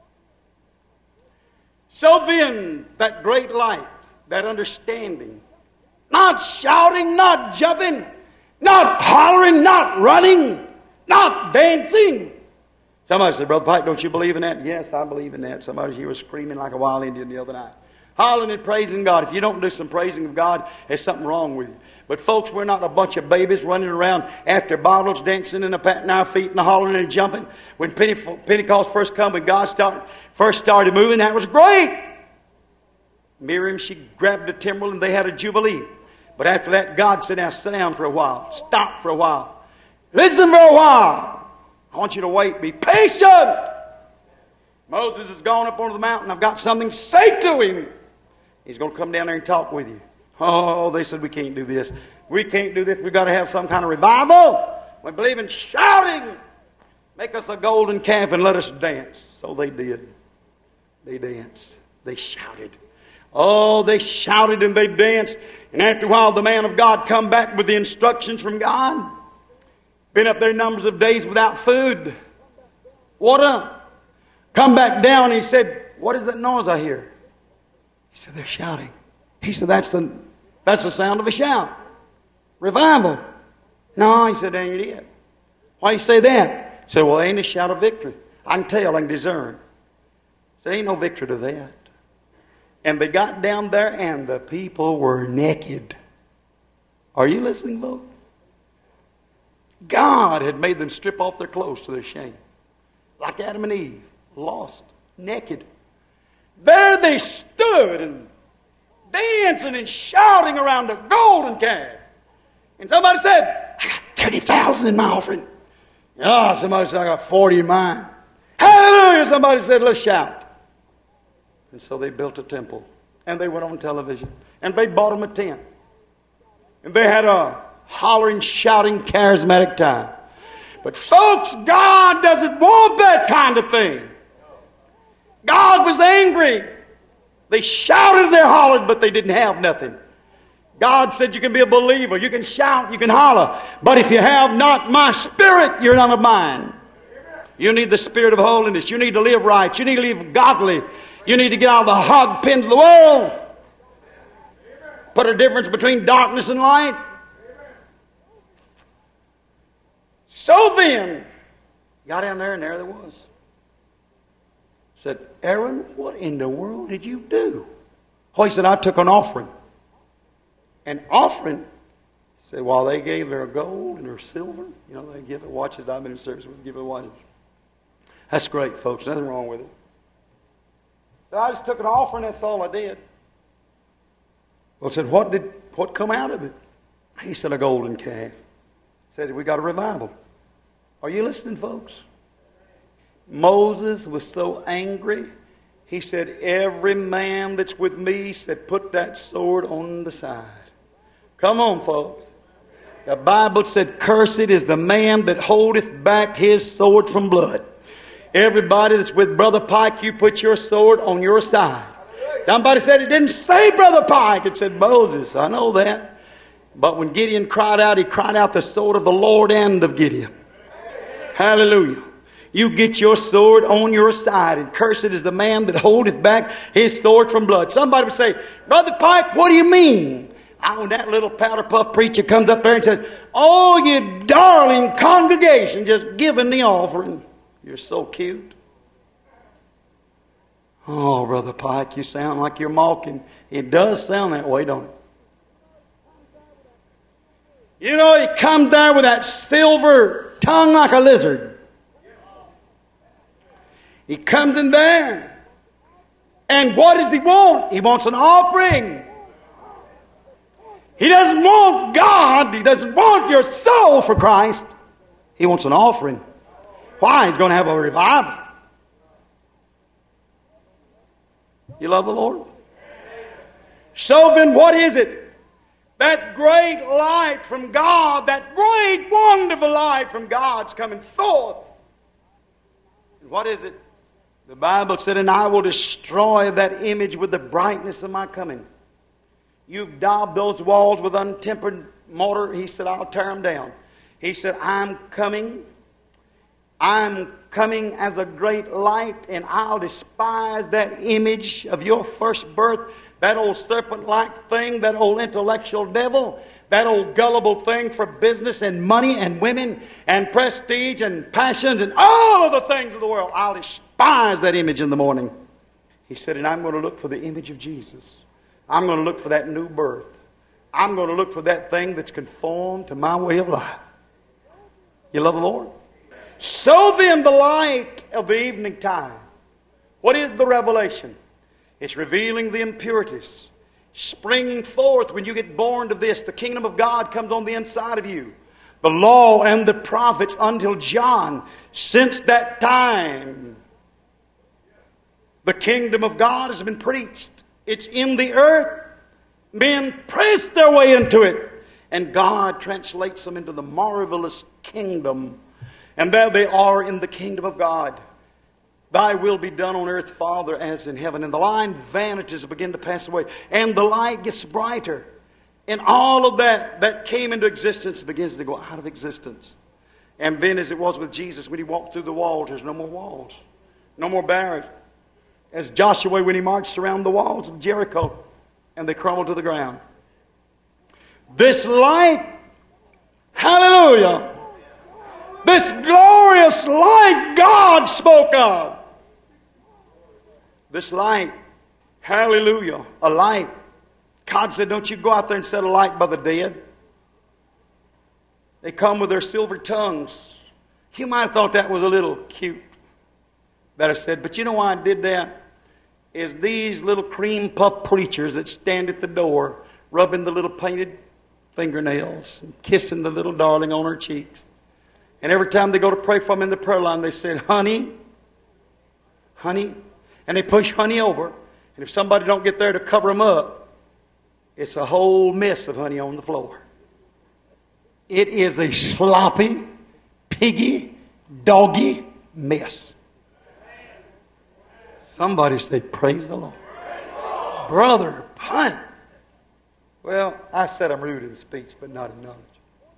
So then, that great light, that understanding, not shouting, not jumping, not hollering, not running, not dancing. Somebody said, Brother Pike, don't you believe in that? Yes, I believe in that. Somebody here was screaming like a wild Indian the other night. Hollering and praising God. If you don't do some praising of God, there's something wrong with you. But folks, we're not a bunch of babies running around after bottles, dancing and patting our feet and hollering and jumping. When Pentecost first come, when God started, first started moving, that was great. Miriam, she grabbed a timbrel and they had a jubilee. But after that, God said, now sit down for a while. Stop for a while. Listen for a while. I want you to wait. Be patient. Moses has gone up onto the mountain. I've got something to say to him. He's going to come down there and talk with you. Oh, they said we can't do this. We can't do this. We've got to have some kind of revival. We believe in shouting. Make us a golden calf and let us dance. So they did. They danced. They shouted. Oh, they shouted and they danced. And after a while, the man of God come back with the instructions from God. Been up there numbers of days without food. Water. Come back down. And he said, what is that noise I hear? He said, they're shouting. He said, that's the, that's the sound of a shout. Revival. No, he said, ain't it. Why you say that? He said, well, ain't a shout of victory. I can tell, I can discern. He said, ain't no victory to that. And they got down there and the people were naked. Are you listening, folks? God had made them strip off their clothes to their shame. Like Adam and Eve. Lost. Naked. There they stood and dancing and shouting around the golden calf. And somebody said, I got thirty thousand in my offering. Oh, somebody said, I got forty in mine. Hallelujah! Somebody said, let's shout. And so they built a temple. And they went on television. And they bought them a tent. And they had a hollering, shouting, charismatic time. But folks, God doesn't want that kind of thing. God was angry. They shouted, they hollered, but they didn't have nothing. God said you can be a believer. You can shout, you can holler. But if you have not my spirit, you're not of mine. You need the spirit of holiness. You need to live right. You need to live godly. You need to get out of the hog pens of the world. Put a difference between darkness and light. So then, got down there and there there was. Said, Aaron, what in the world did you do? Oh, he said, I took an offering. An offering? He said, well, they gave their gold and their silver. You know, they give their watches. I've been in service with give their watches. That's great, folks. Nothing wrong with it. So I just took an offering. That's all I did. Well, I said, what did what come out of it? He said, a golden calf. He said, we got a revival. Are you listening, folks? Moses was so angry, he said, every man that's with me said, put that sword on the side. Come on, folks. The Bible said, cursed is the man that holdeth back his sword from blood. Everybody that's with Brother Pike, you put your sword on your side. Somebody said it didn't say Brother Pike. It said Moses. I know that. But when Gideon cried out, he cried out the sword of the Lord and of Gideon. Hallelujah. You get your sword on your side, and cursed is the man that holdeth back his sword from blood. Somebody would say, Brother Pike, what do you mean? Oh, when that little powder puff preacher comes up there and says, oh, you darling congregation, just giving the offering. You're so cute. Oh, Brother Pike, you sound like you're mocking. It does sound that way, don't it? You know, he comes there with that silver tongue like a lizard. He comes in there. And what does he want? He wants an offering. He doesn't want God. He doesn't want your soul for Christ. He wants an offering. Why? He's going to have a revival. You love the Lord? So then what is it? That great light from God, that great wonderful light from God's coming forth. And what is it? The Bible said, and I will destroy that image with the brightness of my coming. You've daubed those walls with untempered mortar. He said, I'll tear them down. He said, I'm coming. I'm coming as a great light, and I'll despise that image of your first birth, that old serpent-like thing, that old intellectual devil, that old gullible thing for business and money and women and prestige and passions and all of the things of the world. I'll despise that image in the morning. He said, and I'm going to look for the image of Jesus. I'm going to look for that new birth. I'm going to look for that thing that's conformed to my way of life. You love the Lord? So then the light of the evening time. What is the revelation? It's revealing the impurities. Springing forth when you get born to this. The kingdom of God comes on the inside of you. The law and the prophets until John. Since that time, the kingdom of God has been preached. It's in the earth. Men press their way into it. And God translates them into the marvelous kingdom. And there they are in the kingdom of God. Thy will be done on earth, Father, as in heaven. And the line vanishes and begin to pass away. And the light gets brighter. And all of that that came into existence begins to go out of existence. And then as it was with Jesus, when He walked through the walls, there's no more walls. No more barriers. As Joshua, when he marched around the walls of Jericho, and they crumbled to the ground. This light, hallelujah, this glorious light God spoke of. This light, hallelujah, a light. God said, don't you go out there and set a light by the dead. They come with their silver tongues. You might have thought that was a little cute. That I said, but you know why I did that? Is these little cream puff preachers that stand at the door rubbing the little painted fingernails and kissing the little darling on her cheeks. And every time they go to pray for them in the prayer line, they say, honey, honey. And they push honey over. And if somebody don't get there to cover them up, it's a whole mess of honey on the floor. It is a sloppy, piggy, doggy mess. Somebody say, praise the Lord. Brother, punt. Well, I said I'm rude in speech, but not in knowledge.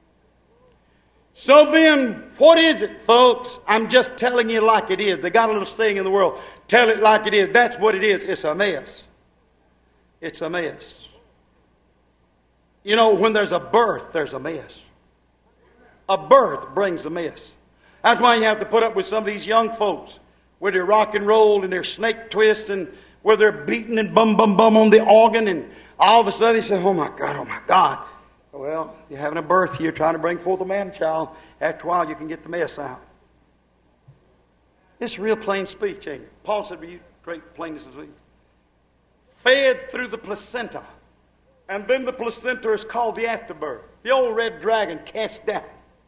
So then, what is it, folks? I'm just telling you like it is. They got a little saying in the world, tell it like it is. That's what it is. It's a mess. It's a mess. You know, when there's a birth, there's a mess. A birth brings a mess. That's why you have to put up with some of these young folks where they're rock and roll and they're snake twist and where they're beating and bum, bum, bum on the organ, and all of a sudden you say, oh my God, oh my God. Well, you're having a birth here, trying to bring forth a man-child. After a while, you can get the mess out. It's real plain speech, ain't it? Paul said, "Be you great plainness of speech." Fed through the placenta. And then the placenta is called the afterbirth. The old red dragon cast down.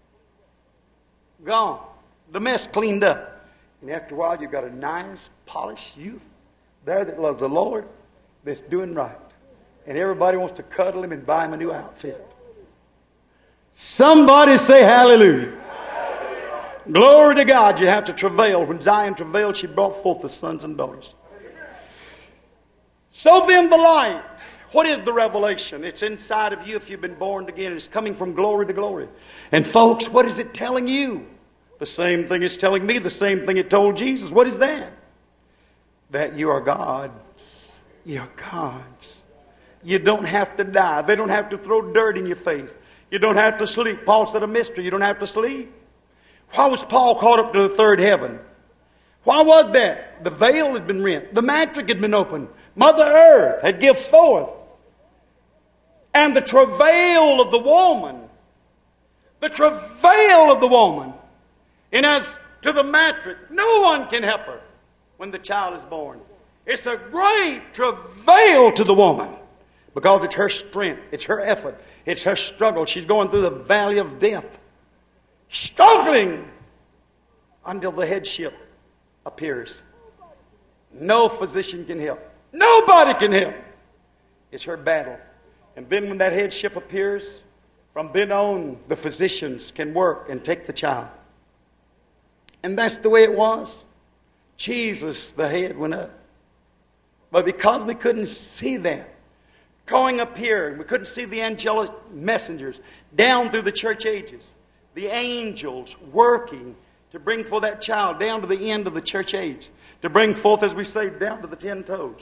Gone. The mess cleaned up. And after a while, you've got a nice, polished youth there that loves the Lord, that's doing right. And everybody wants to cuddle him and buy him a new outfit. Somebody say hallelujah. Hallelujah. Glory to God. You have to travail. When Zion travailed, she brought forth the sons and daughters. So then the light. What is the revelation? It's inside of you if you've been born again. It's coming from glory to glory. And folks, what is it telling you? The same thing it's telling me, the same thing it told Jesus. What is that? That you are God's. You're God's. You don't have to die. They don't have to throw dirt in your face. You don't have to sleep. Paul said a mystery. You don't have to sleep. Why was Paul caught up to the third heaven? Why was that? The veil had been rent. The matrix had been opened. Mother Earth had given forth. And the travail of the woman, the travail of the woman, and as to the matrix, no one can help her when the child is born. It's a great travail to the woman because it's her strength, it's her effort, it's her struggle. She's going through the valley of death, struggling until the headship appears. No physician can help. Nobody can help. It's her battle. And then when that headship appears, from then on, the physicians can work and take the child. And that's the way it was. Jesus, the head, went up. But because we couldn't see that, going up here, we couldn't see the angelic messengers down through the church ages, the angels working to bring forth that child down to the end of the church age, to bring forth, as we say, down to the ten toes.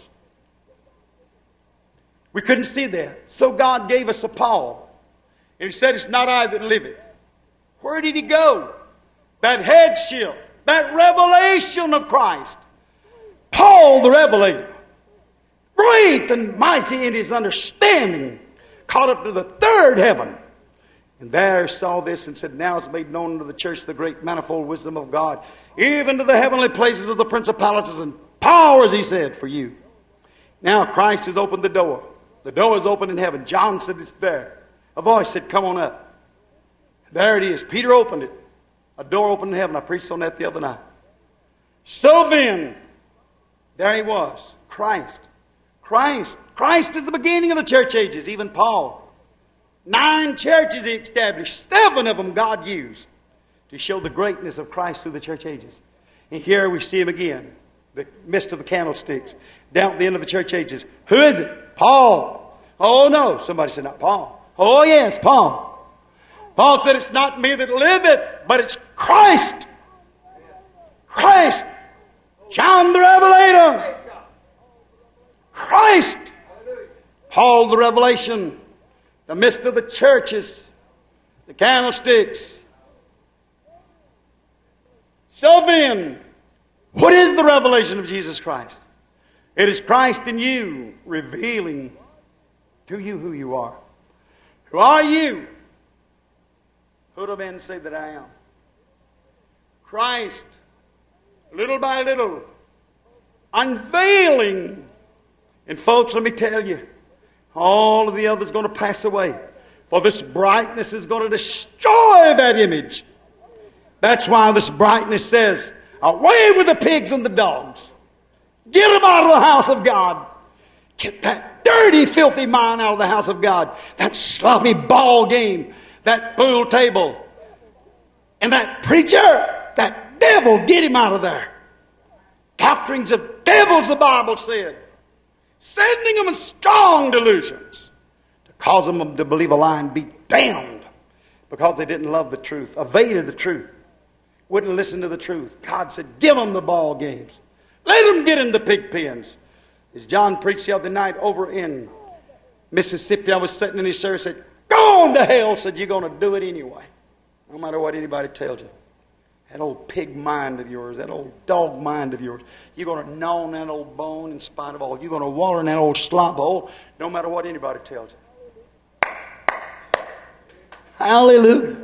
We couldn't see that. So God gave us a Paul. And He said, it's not I that live it. Where did He go? That headship, that revelation of Christ. Paul the Revelator, great and mighty in his understanding, caught up to the third heaven. And there saw this and said, now it's made known to the church the great manifold wisdom of God, even to the heavenly places of the principalities and powers, he said, for you. Now Christ has opened the door. The door is open in heaven. John said it's there. A voice said, come on up. There it is. Peter opened it. A door opened in heaven. I preached on that the other night. So then, there he was. Christ. Christ. Christ at the beginning of the church ages. Even Paul. Nine churches he established. Seven of them God used to show the greatness of Christ through the church ages. And here we see him again. The midst of the candlesticks. Down at the end of the church ages. Who is it? Paul. Oh no. Somebody said not Paul. Oh yes, Paul. Paul said it's not me that liveth, but it's Christ. Christ. John the Revelator. Christ. Paul the Revelation. The midst of the churches. The candlesticks. So then, what is the revelation of Jesus Christ? It is Christ in you, revealing to you who you are. Who are you? Who do men say that I am? Christ, little by little, unveiling. And folks, let me tell you, all of the others are going to pass away. For this brightness is going to destroy that image. That's why this brightness says, away with the pigs and the dogs. Get them out of the house of God. Get that dirty, filthy mind out of the house of God. That sloppy ball game. That pool table. And that preacher, that devil, get him out of there. Doctrines of devils, the Bible said. Sending them in strong delusions. To cause them to believe a lie and be damned. Because they didn't love the truth. Evaded the truth. Wouldn't listen to the truth. God said, give them the ball games. Let them get in the pig pens. As John preached the other night over in Mississippi, I was sitting in his service and said, go on to hell. Said, you're going to do it anyway. No matter what anybody tells you. That old pig mind of yours, that old dog mind of yours. You're going to gnaw on that old bone in spite of all. You're going to water in that old slop hole no matter what anybody tells you. Hallelujah.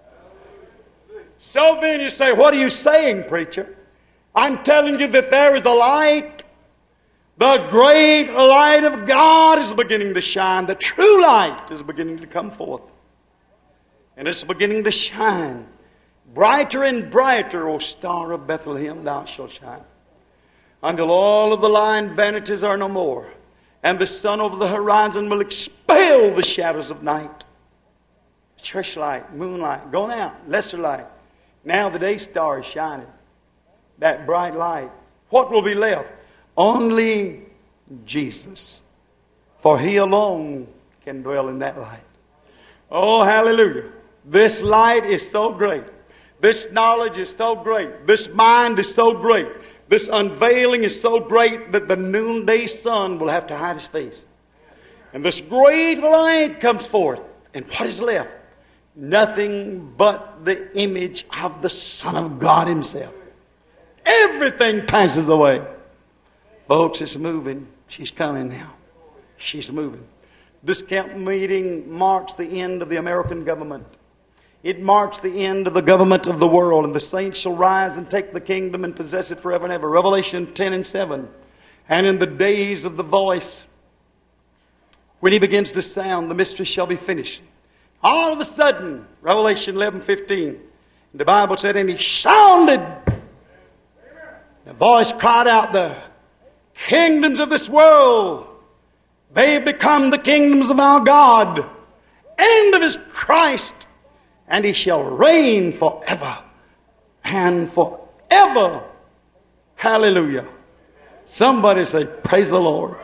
So then you say, what are you saying, preacher? I'm telling you that there is the light. The great light of God is beginning to shine. The true light is beginning to come forth. And it's beginning to shine. Brighter and brighter, O star of Bethlehem, thou shalt shine. Until all of the lying vanities are no more. And the sun over the horizon will expel the shadows of night. Church light, moonlight, going out, lesser light. Now the day star is shining. That bright light. What will be left? Only Jesus. For He alone can dwell in that light. Oh, hallelujah. This light is so great. This knowledge is so great. This mind is so great. This unveiling is so great that the noonday sun will have to hide his face. And this great light comes forth. And what is left? Nothing but the image of the Son of God himself. Everything passes away. Folks, it's moving. She's coming now. She's moving. This camp meeting marks the end of the American government. It marks the end of the government of the world. And the saints shall rise and take the kingdom and possess it forever and ever. Revelation ten and seven. And in the days of the voice, when he begins to sound, the mystery shall be finished. All of a sudden, Revelation eleven fifteen, the Bible said, and he sounded. The voice cried out, the kingdoms of this world, they have become the kingdoms of our God and of his Christ, and he shall reign forever and forever. Hallelujah. Somebody say, praise the Lord.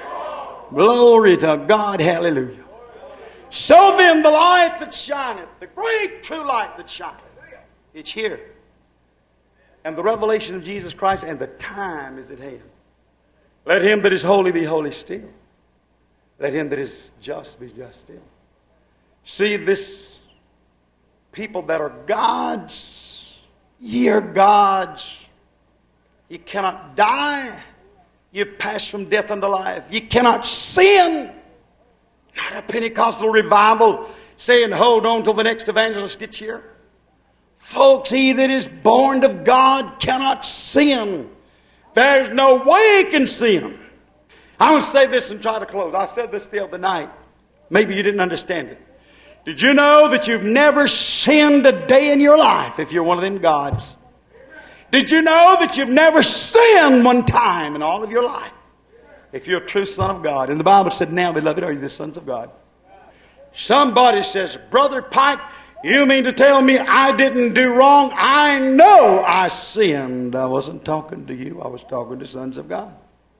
Glory to God. Hallelujah. So then the light that shineth, the great true light that shineth, it's here. And the revelation of Jesus Christ, and the time is at hand. Let him that is holy be holy still. Let him that is just be just still. See, this people that are God's, ye are God's. You cannot die. You pass from death unto life. You cannot sin. Not a Pentecostal revival saying, hold on till the next evangelist gets here. Folks, he that is born of God cannot sin. There's no way he can sin. I want to say this and try to close. I said this the other night. Maybe you didn't understand it. Did you know that you've never sinned a day in your life if you're one of them gods? Did you know that you've never sinned one time in all of your life if you're a true son of God? And the Bible said, now, beloved, are you the sons of God? Somebody says, Brother Pike, you mean to tell me I didn't do wrong? I know I sinned. I wasn't talking to you. I was talking to sons of God.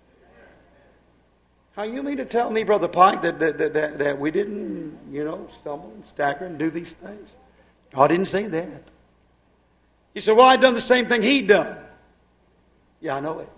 How you mean to tell me, Brother Pike, that, that, that, that, that we didn't, you know, stumble and stagger and do these things? I didn't say that. He said, well, I done the same thing he done. Yeah, I know it.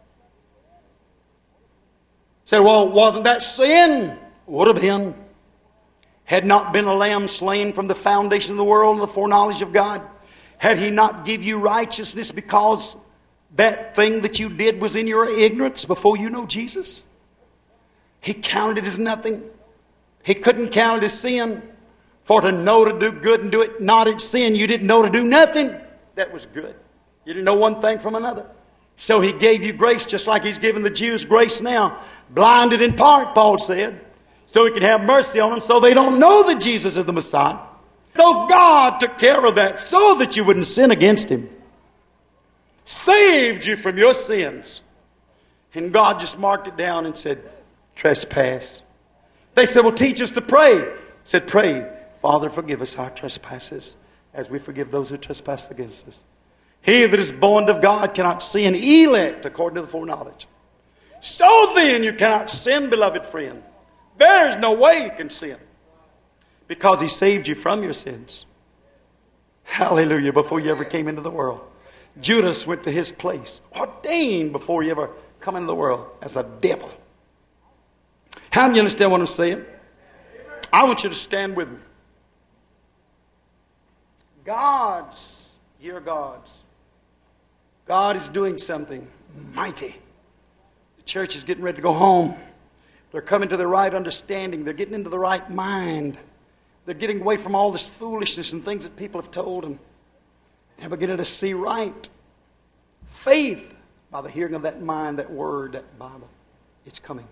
Said, well, wasn't that sin? Would have been. Had not been a lamb slain from the foundation of the world and the foreknowledge of God. Had he not give you righteousness because that thing that you did was in your ignorance before you know Jesus? He counted it as nothing. He couldn't count it as sin. For to know to do good and do it not as sin, you didn't know to do nothing that was good. You didn't know one thing from another. So he gave you grace just like he's given the Jews grace now. Blinded in part, Paul said, so he can have mercy on them so they don't know that Jesus is the Messiah. So God took care of that so that you wouldn't sin against him. Saved you from your sins. And God just marked it down and said, trespass. They said, well, teach us to pray. He said, pray, Father, forgive us our trespasses as we forgive those who trespass against us. He that is born of God cannot sin, elect according to the foreknowledge. So then you cannot sin, beloved friend. There is no way you can sin because he saved you from your sins. Hallelujah, before you ever came into the world. Judas went to his place, ordained before you ever come into the world as a devil. How do you understand what I'm saying? I want you to stand with me. God's, your God's. God is doing something mighty. The church is getting ready to go home. They're coming to the right understanding. They're getting into the right mind. They're getting away from all this foolishness and things that people have told them. They're beginning to see right. Faith, by the hearing of that mind, that word, that Bible, it's coming.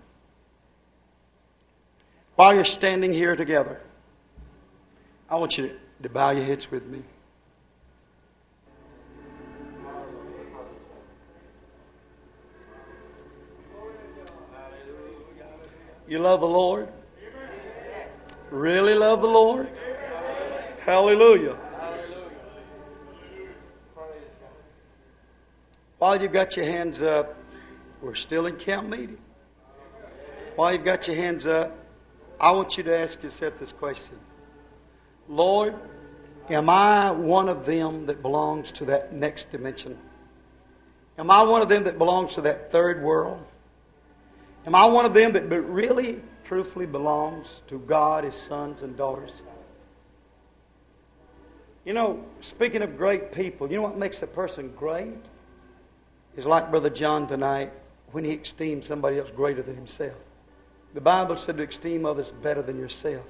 While you're standing here together, I want you to, to bow your heads with me. You love the Lord? Really love the Lord? Hallelujah. While you've got your hands up, we're still in camp meeting. While you've got your hands up, I want you to ask yourself this question. Lord, Am I one of them that belongs to that next dimension? Am I one of them that belongs to that third world? Am I one of them that really, truthfully belongs to God, His sons and daughters? You know, speaking of great people, you know what makes a person great? Is like Brother John tonight, when he esteems somebody else greater than himself. The Bible said to esteem others better than yourself.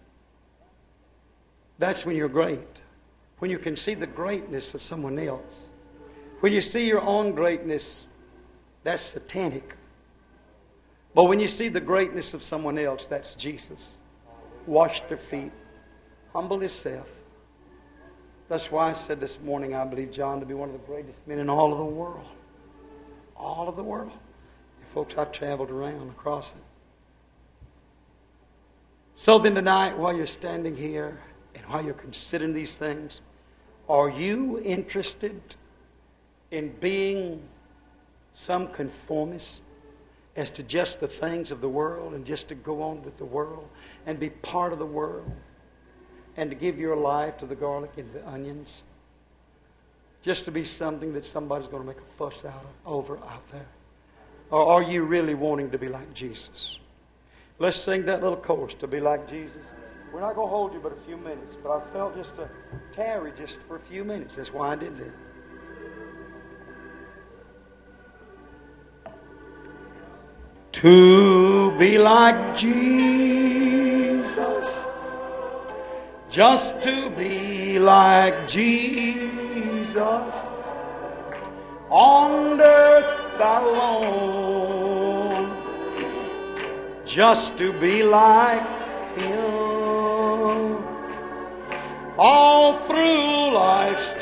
That's when you're great. When you can see the greatness of someone else. When you see your own greatness, that's satanic. But when you see the greatness of someone else, that's Jesus. Washed their feet, humbled Himself. That's why I said this morning, I believe John to be one of the greatest men in all of the world. All of the world. And folks, I've traveled around across it. So then tonight, while you're standing here, and while you're considering these things, are you interested in being some conformist as to just the things of the world and just to go on with the world and be part of the world and to give your life to the garlic and the onions? Just to be something that somebody's going to make a fuss out of, over out there? Or are you really wanting to be like Jesus? Let's sing that little chorus, to be like Jesus. We're not going to hold you but a few minutes, but I felt just to tarry just for a few minutes. That's why I did that. To be like Jesus, just to be like Jesus, on earth alone, just to be like Him. All through life's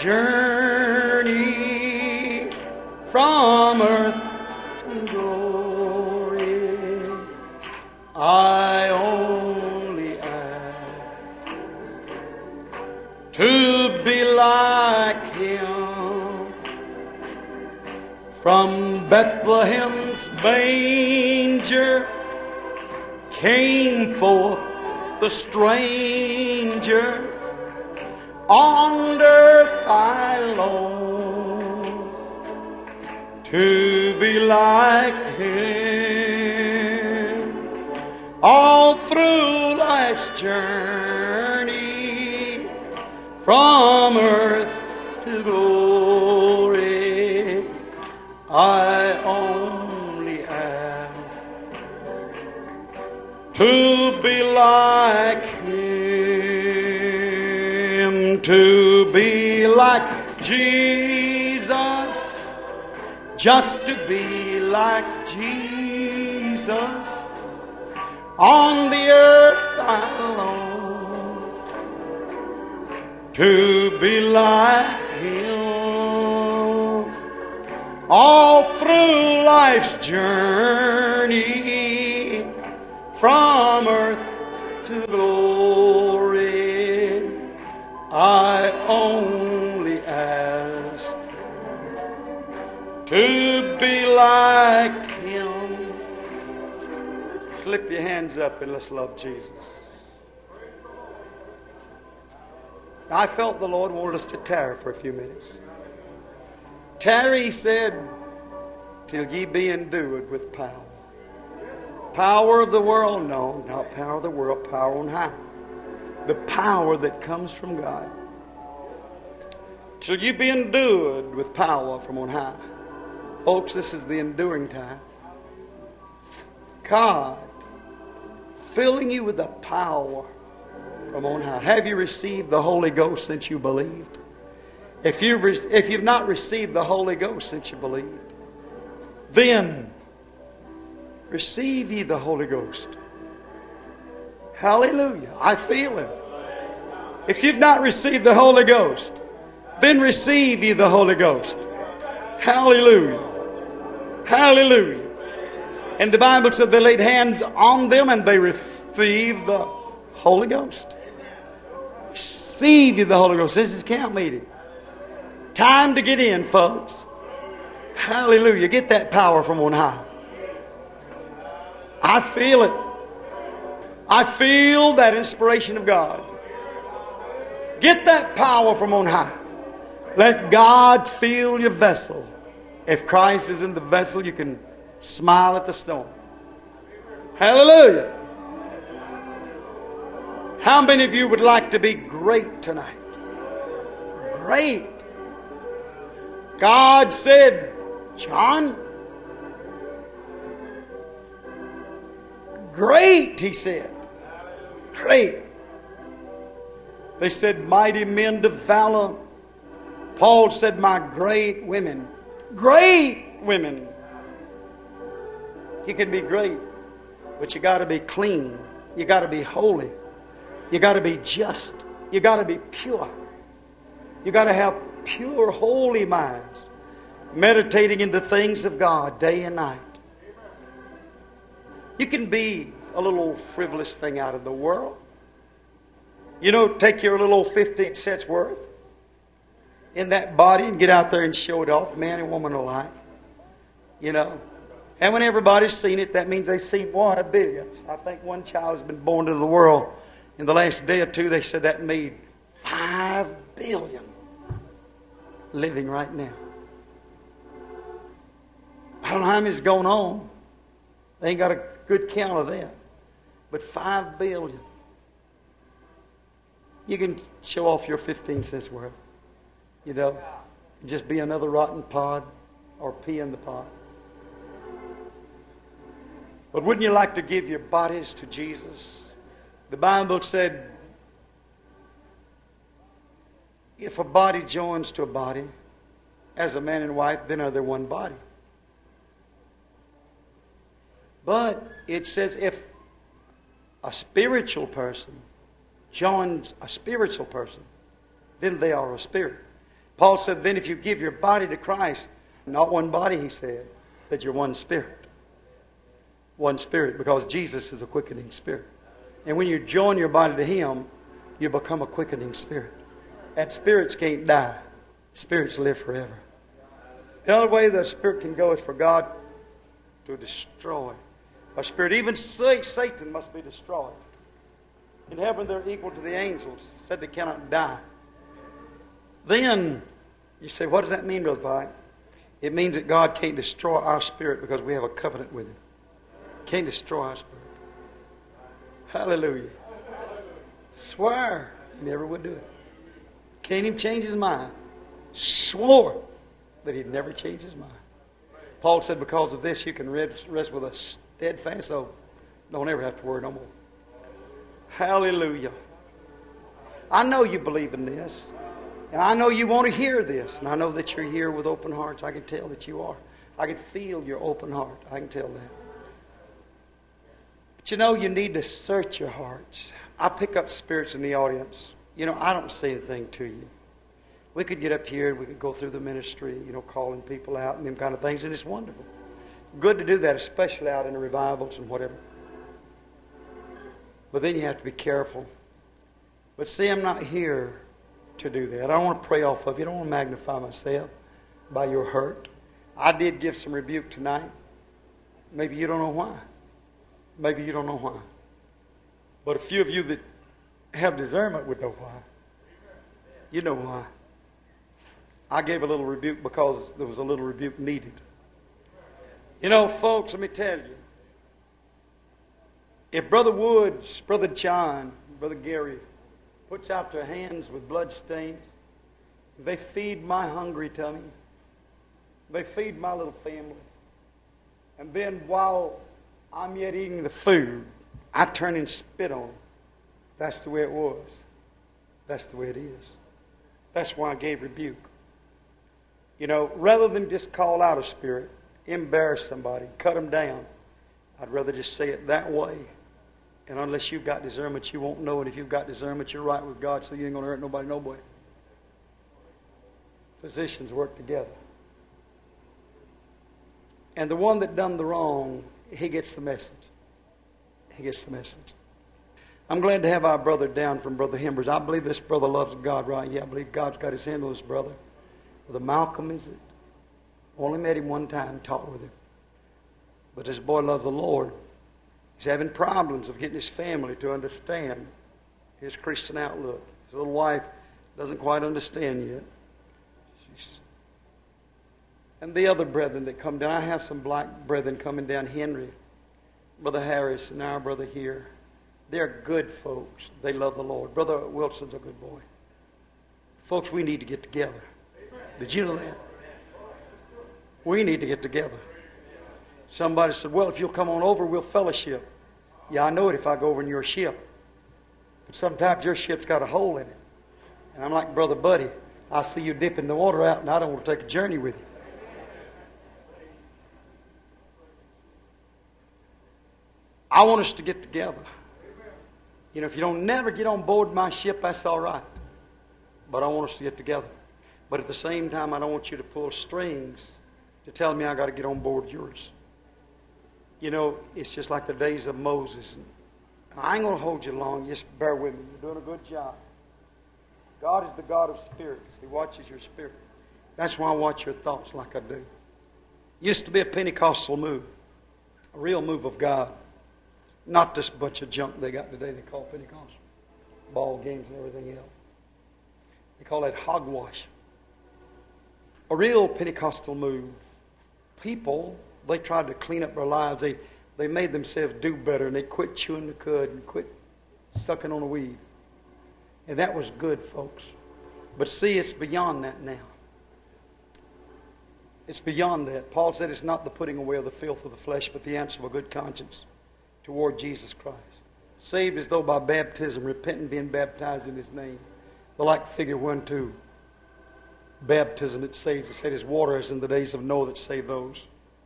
journey, from earth to glory, I only ask to be like Him. From Bethlehem's manger came forth the stranger, on earth I long to be like Him. All through life's journey, from earth to glory, I only ask to be like Him, to be like Jesus, just to be like Jesus, on the earth I long to be like Him. All through life's journey, from earth to glory, I only ask to be like Him. Slip your hands up and let's love Jesus. I felt the Lord wanted us to tarry for a few minutes. Tarry, He said, till ye be endued with power. Power of the world? No, not power of the world, power on high. The power that comes from God. Till you be endued with power from on high. Folks, this is the enduring time. God filling you with the power from on high. Have you received the Holy Ghost since you believed? If you've, re- if you've not received the Holy Ghost since you believed, then receive ye the Holy Ghost. Hallelujah. I feel Him. If you've not received the Holy Ghost, then receive ye the Holy Ghost. Hallelujah. Hallelujah. And the Bible said they laid hands on them and they received the Holy Ghost. Receive ye the Holy Ghost. This is camp meeting. Time to get in, folks. Hallelujah. Get that power from on high. I feel it. I feel that inspiration of God. Get that power from on high. Let God fill your vessel. If Christ is in the vessel, you can smile at the storm. Hallelujah. How many of you would like to be great tonight? Great. God said, John, great, he said. Great. They said, mighty men of valor. Paul said, my great women. Great women. You can be great, but you got to be clean. You got to be holy. You got to be just. You got to be pure. You got to have pure, holy minds, meditating in the things of God day and night. You can be a little frivolous thing out of the world. You know, take your little fifteen cents worth in that body and get out there and show it off, man and woman alike. You know. And when everybody's seen it, that means they've seen one of billions. I think one child has been born into the world. In the last day or two, they said that made five billion living right now. I don't know how many's going on. They ain't got a good count of that. But five billion. You can show off your fifteen cents worth. You know, just be another rotten pod or pea in the pod. But wouldn't you like to give your bodies to Jesus? The Bible said, if a body joins to a body, as a man and wife, then are they one body. But it says if a spiritual person joins a spiritual person, then they are a spirit. Paul said, then if you give your body to Christ, not one body, he said, that you're one spirit. One spirit, because Jesus is a quickening spirit. And when you join your body to Him, you become a quickening spirit. And spirits can't die. Spirits live forever. The only way the spirit can go is for God to destroy a spirit. Even Satan must be destroyed. In heaven they're equal to the angels, said they cannot die. Then, you say, what does that mean, Brother Pike? It means that God can't destroy our spirit because we have a covenant with Him. Can't destroy our spirit. Hallelujah. Swear he never would do it. Can't even change his mind. Swore that he'd never change his mind. Paul said, because of this, you can rest, rest with a steadfast soul. Don't ever have to worry no more. Hallelujah. I know you believe in this. And I know you want to hear this. And I know that you're here with open hearts. I can tell that you are. I can feel your open heart. I can tell that. But you know, you need to search your hearts. I pick up spirits in the audience. You know, I don't say anything to you. We could get up here and we could go through the ministry, you know, calling people out and them kind of things, and it's wonderful. Good to do that, especially out in the revivals and whatever. But then you have to be careful. But see, I'm not here to do that. I don't want to pray off of you. I don't want to magnify myself by your hurt. I did give some rebuke tonight. Maybe you don't know why. Maybe you don't know why. But a few of you that have discernment would know why. You know why. I gave a little rebuke because there was a little rebuke needed. You know, folks, let me tell you. If Brother Woods, Brother John, Brother Gary puts out their hands with blood stains, they feed my hungry tummy. They feed my little family. And then while I'm yet eating the food, I turn and spit on them. That's the way it was. That's the way it is. That's why I gave rebuke. You know, rather than just call out a spirit, embarrass somebody, cut them down, I'd rather just say it that way. And unless you've got discernment, you won't know. And if you've got discernment, you're right with God, so you ain't going to hurt nobody, no way. Physicians work together. And the one that done the wrong, he gets the message. He gets the message. I'm glad to have our brother down from Brother Hembers. I believe this brother loves God, right? Yeah, I believe God's got his hand on this brother. Brother Malcolm, is it? Only met him one time, talked with him. But this boy loves the Lord. He's having problems of getting his family to understand his Christian outlook. His little wife Doesn't quite understand yet. She's, and the other brethren that come down. I have some black brethren coming down. Henry, Brother Harris, and our brother here. They're good folks. They love the Lord. Brother Wilson's a good boy. Folks, we need to get together. Did you know that? We need to get together. Somebody said, well, if you'll come on over, we'll fellowship. Yeah, I know it if I go over in your ship. But sometimes your ship's got a hole in it. And I'm like, Brother Buddy, I see you dipping the water out, and I don't want to take a journey with you. I want us to get together. You know, if you don't never get on board my ship, that's all right. But I want us to get together. But at the same time, I don't want you to pull strings to tell me I got to get on board yours. You know, it's just like the days of Moses. I ain't going to hold you long. Just bear with me. You're doing a good job. God is the God of spirits. He watches your spirit. That's why I watch your thoughts like I do. Used to be a Pentecostal move. A real move of God. Not this bunch of junk they got today they call Pentecostal. Ball games and everything else. They call that hogwash. A real Pentecostal move. People, they tried to clean up their lives. They, they made themselves do better, and they quit chewing the cud and quit sucking on the weed. And that was good, folks. But see, it's beyond that now. It's beyond that. Paul said it's not the putting away of the filth of the flesh, but the answer of a good conscience toward Jesus Christ. Saved as though by baptism, repenting, being baptized in His name. The like figure one, two. Baptism, it saves. It said His water as in the days of Noah that saved those.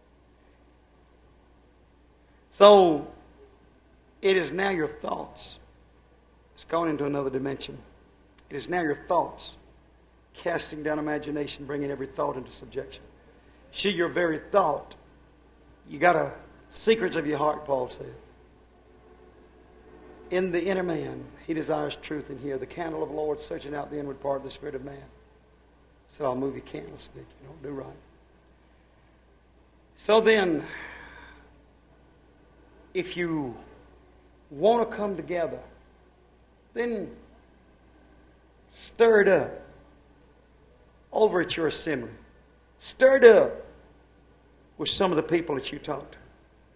So, it is now your thoughts. It's gone into another dimension. It is now your thoughts. Casting down imagination, bringing every thought into subjection. See, your very thought. You got a secrets of your heart, Paul said. In the inner man, he desires truth in here. The candle of the Lord searching out the inward part of the spirit of man. He said, I'll move your candlestick. You don't do right. So then, if you want to come together, then stir it up over at your assembly. Stir it up with some of the people that you talk to.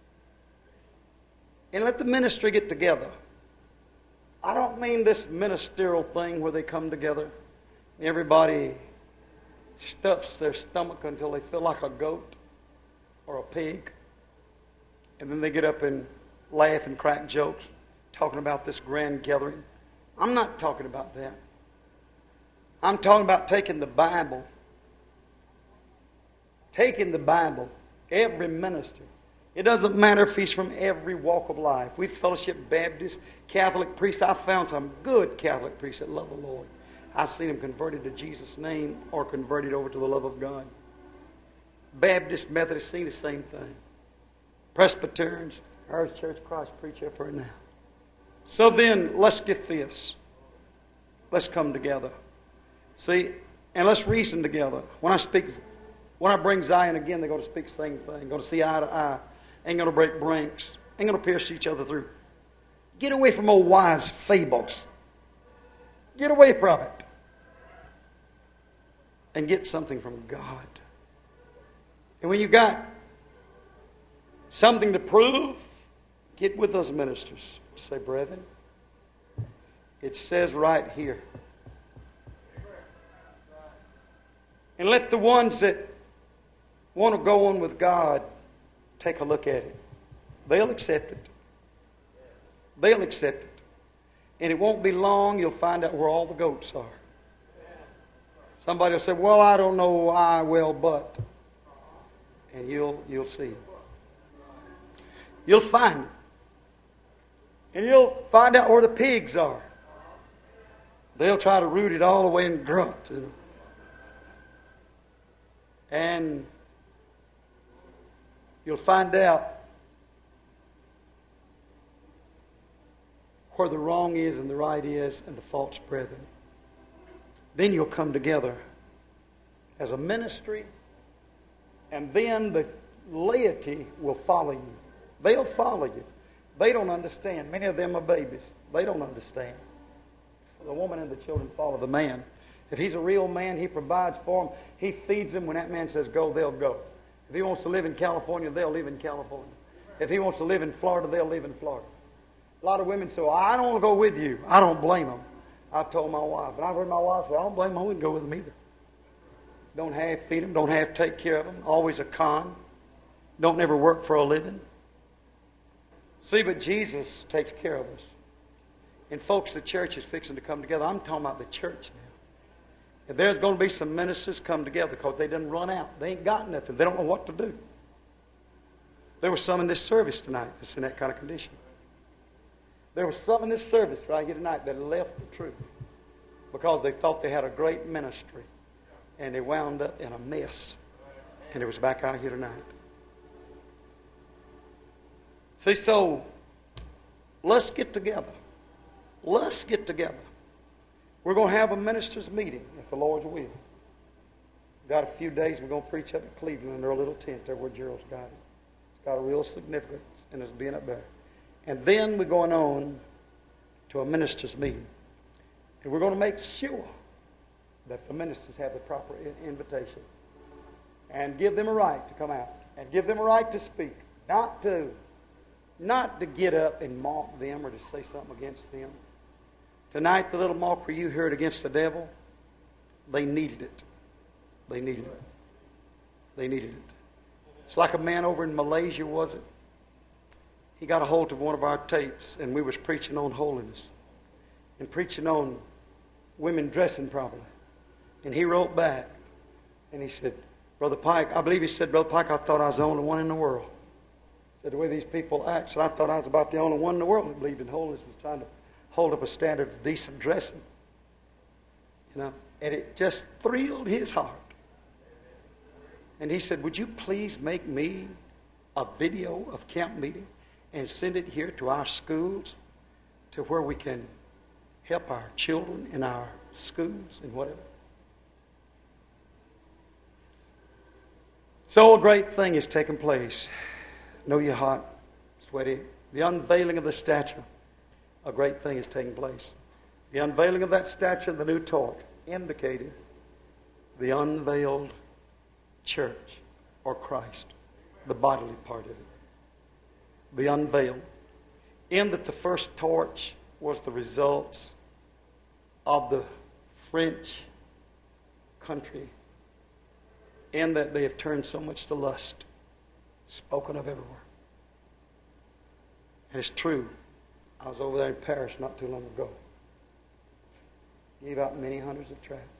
And let the ministry get together. I don't mean this ministerial thing where they come together. Everybody stuffs their stomach until they feel like a goat or a pig. And then they get up and laugh and crack jokes talking about this grand gathering. I'm not talking about that. I'm talking about taking the Bible. Taking the Bible. Every minister. It doesn't matter if he's from every walk of life. We fellowship Baptist, Catholic priests. I've found some good Catholic priests that love the Lord. I've seen them converted to Jesus' name or converted over to the love of God. Baptist, Methodist, see the same thing. Presbyterians, Earth Church Christ preach up right now. So then, let's get this. Let's come together. See, and let's reason together. When I speak, when I bring Zion again, they're going to speak the same thing. Going to see eye to eye. Ain't going to break ranks. Ain't going to pierce each other through. Get away from old wives' fables. Get away from it. And get something from God. And when you got something to prove, get with those ministers. Say, brethren, it says right here. And let the ones that want to go on with God take a look at it. They'll accept it. They'll accept it. And it won't be long, you'll find out where all the goats are. Somebody will say, well, I don't know why, well, but. And you'll you'll see. You'll find it. And you'll find out where the pigs are. They'll try to root it all away and grunt. You know. And you'll find out where the wrong is and the right is and the false brethren. Then you'll come together as a ministry, and then the laity will follow you. They'll follow you. They don't understand. Many of them are babies. They don't understand. The woman and the children follow the man. If he's a real man, he provides for them. He feeds them. When that man says go, they'll go. If he wants to live in California, they'll live in California. If he wants to live in Florida, they'll live in Florida. A lot of women say, well, I don't want to go with you. I don't blame them. I've told my wife, and I've heard my wife say, I don't blame them. I wouldn't go with them either. Don't half feed them. Don't half take care of them. Always a con. Don't never work for a living. See, but Jesus takes care of us. And folks, the church is fixing to come together. I'm talking about the church now. If there's going to be some ministers come together because they didn't run out. They ain't got nothing. They don't know what to do. There was some in this service tonight that's in that kind of condition. There was some in this service right here tonight that left the truth because they thought they had a great ministry. And they wound up in a mess. And it was back out here tonight. See, so let's get together. Let's get together. We're going to have a ministers' meeting, if the Lord's will. Got a few days, we're going to preach up at Cleveland in their little tent there where Gerald's got it. It's got a real significance in us being up there. And then we're going on to a ministers' meeting. And we're going to make sure that the ministers have the proper invitation. And give them a right to come out. And give them a right to speak. Not to, not to get up and mock them or to say something against them. Tonight, the little mockery you heard against the devil, they needed it. They needed it. They needed it. It's like a man over in Malaysia, was it? He got a hold of one of our tapes, and we was preaching on holiness. And preaching on women dressing properly. And he wrote back, and he said, Brother Pike, I believe he said, Brother Pike, I thought I was the only one in the world. He said, the way these people act, so I thought I was about the only one in the world that believed in holiness, was trying to hold up a standard of decent dressing. You know, and it just thrilled his heart. And he said, would you please make me a video of camp meeting and send it here to our schools to where we can help our children in our schools and whatever. So a great thing is taking place. Know you're hot, sweaty. The unveiling of the statue. A great thing is taking place. The unveiling of that statue, the new torch, indicated the unveiled church or Christ, the bodily part of it. The unveiled. In that the first torch was the results of the French country, in that they have turned so much to lust, spoken of everywhere. And it's true. I was over there in Paris not too long ago. Gave out many hundreds of tracts.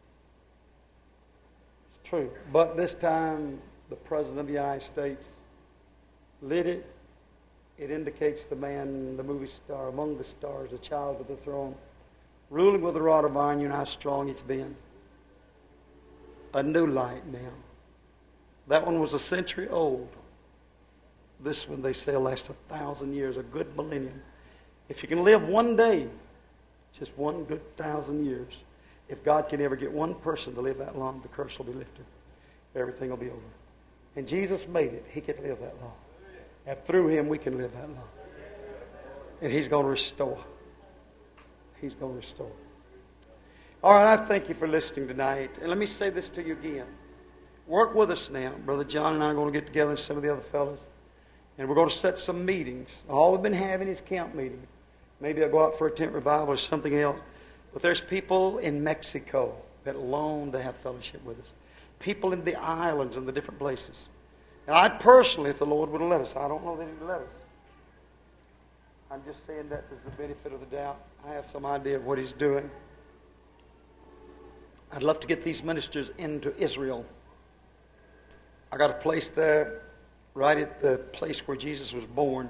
It's true. But this time, the President of the United States lit it. It indicates the man, the movie star, among the stars, the child of the throne, ruling with a rod of iron. You know how strong it's been. A new light now. That one was a century old. This one, they say, will last a thousand years, a good millennium. If you can live one day, just one good thousand years, if God can ever get one person to live that long, the curse will be lifted. Everything will be over. And Jesus made it. He could live that long. And through Him, we can live that long. And He's going to restore. He's going to restore. All right, I thank you for listening tonight. And let me say this to you again. Work with us now. Brother John and I are going to get together and some of the other fellows. And we're going to set some meetings. All we've been having is camp meetings. Maybe I'll go out for a tent revival or something else. But there's people in Mexico that long to have fellowship with us. People in the islands and the different places. And I personally, if the Lord would have let us, I don't know that He would let us. I'm just saying that as the benefit of the doubt. I have some idea of what He's doing. I'd love to get these ministers into Israel. I got a place there, right at the place where Jesus was born.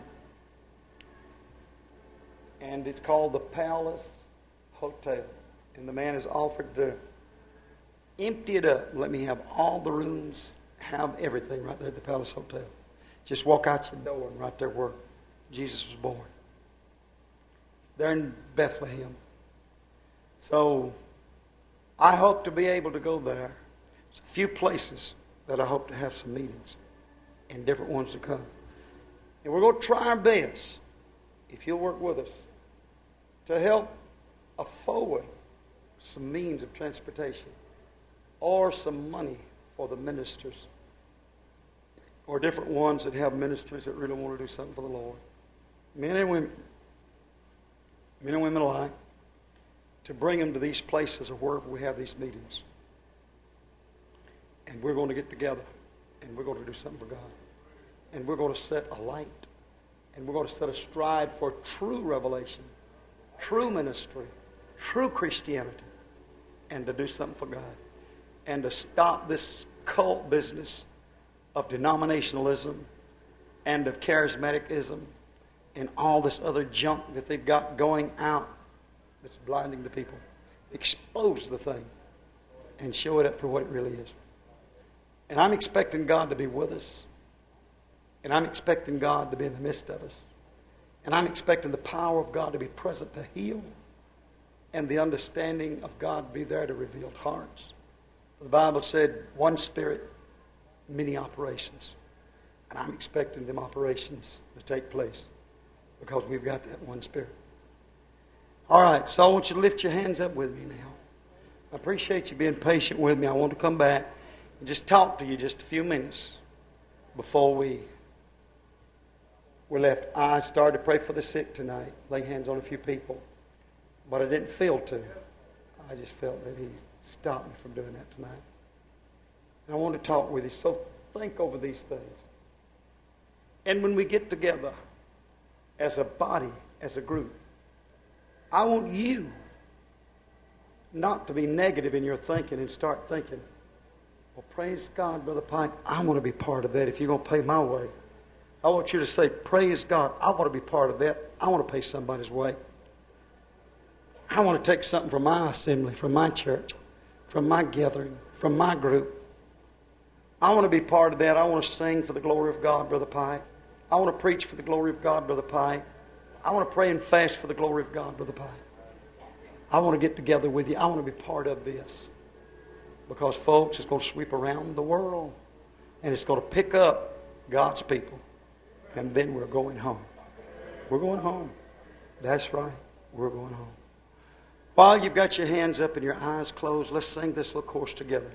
And it's called the Palace Hotel. And the man has offered to empty it up and let me have all the rooms, have everything right there at the Palace Hotel. Just walk out your door and right there where Jesus was born. They're in Bethlehem. So I hope to be able to go there. There's a few places that I hope to have some meetings and different ones to come. And we're going to try our best, if you'll work with us, to help afford some means of transportation, or some money for the ministers, or different ones that have ministries that really want to do something for the Lord, men and women, men and women alike, to bring them to these places or wherever we have these meetings. And we're going to get together, and we're going to do something for God. And we're going to set a light, and we're going to set a stride for true revelation, true ministry, true Christianity, and to do something for God. And to stop this cult business of denominationalism and of charismaticism and all this other junk that they've got going out that's blinding the people. Expose the thing and show it up for what it really is. And I'm expecting God to be with us. And I'm expecting God to be in the midst of us. And I'm expecting the power of God to be present to heal, and the understanding of God to be there to reveal hearts. The Bible said, one Spirit, many operations. And I'm expecting them operations to take place because we've got that one Spirit. All right, so I want you to lift your hands up with me now. I appreciate you being patient with me. I want to come back and just talk to you just a few minutes before we were left. I started to pray for the sick tonight, lay hands on a few people, but I didn't feel to. I just felt that He stopped me from doing that tonight. And I want to talk with you, so think over these things. And when we get together as a body, as a group, I want you not to be negative in your thinking and start thinking, well, praise God, Brother Pike, I want to be part of that if you're going to pay my way. I want you to say, praise God, I want to be part of that. I want to pay somebody's way. I want to take something from my assembly, from my church, from my gathering, from my group. I want to be part of that. I want to sing for the glory of God, Brother Pike. I want to preach for the glory of God, Brother Pike. I want to pray and fast for the glory of God, Brother Pike. I want to get together with you. I want to be part of this. Because, folks, it's going to sweep around the world. And it's going to pick up God's people. And then we're going home. We're going home. That's right. We're going home. While you've got your hands up and your eyes closed, let's sing this little chorus together.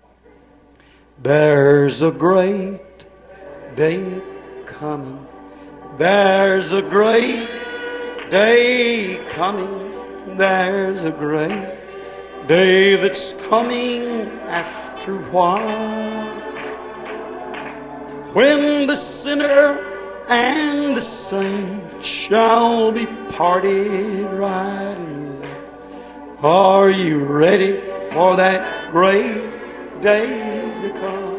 There's a great day coming. There's a great day coming. There's a great day that's coming after a while, when the sinner and the saint shall be parted right and left. Are you ready for that great day to come?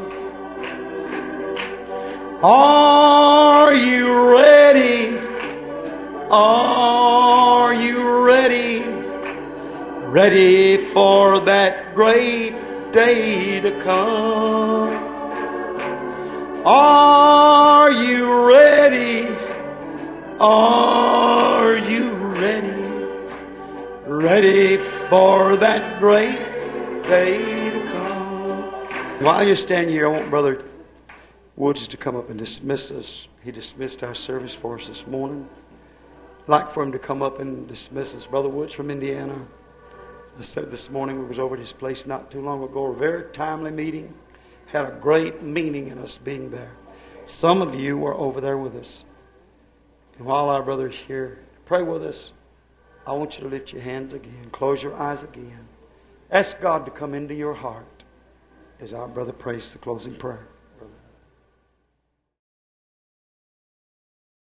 Are you ready? Are you ready? Ready for that great day to come? Are you ready? Are you ready? Ready for that great day to come? While you're standing here, I want Brother Woods to come up and dismiss us. He dismissed our service for us this morning. I'd like for him to come up and dismiss us. Brother Woods from Indiana. I said this morning we was over at his place not too long ago. A very timely meeting. Had a great meaning in us being there. Some of you were over there with us. And while our brother's here, pray with us. I want you to lift your hands again. Close your eyes again. Ask God to come into your heart as our brother prays the closing prayer.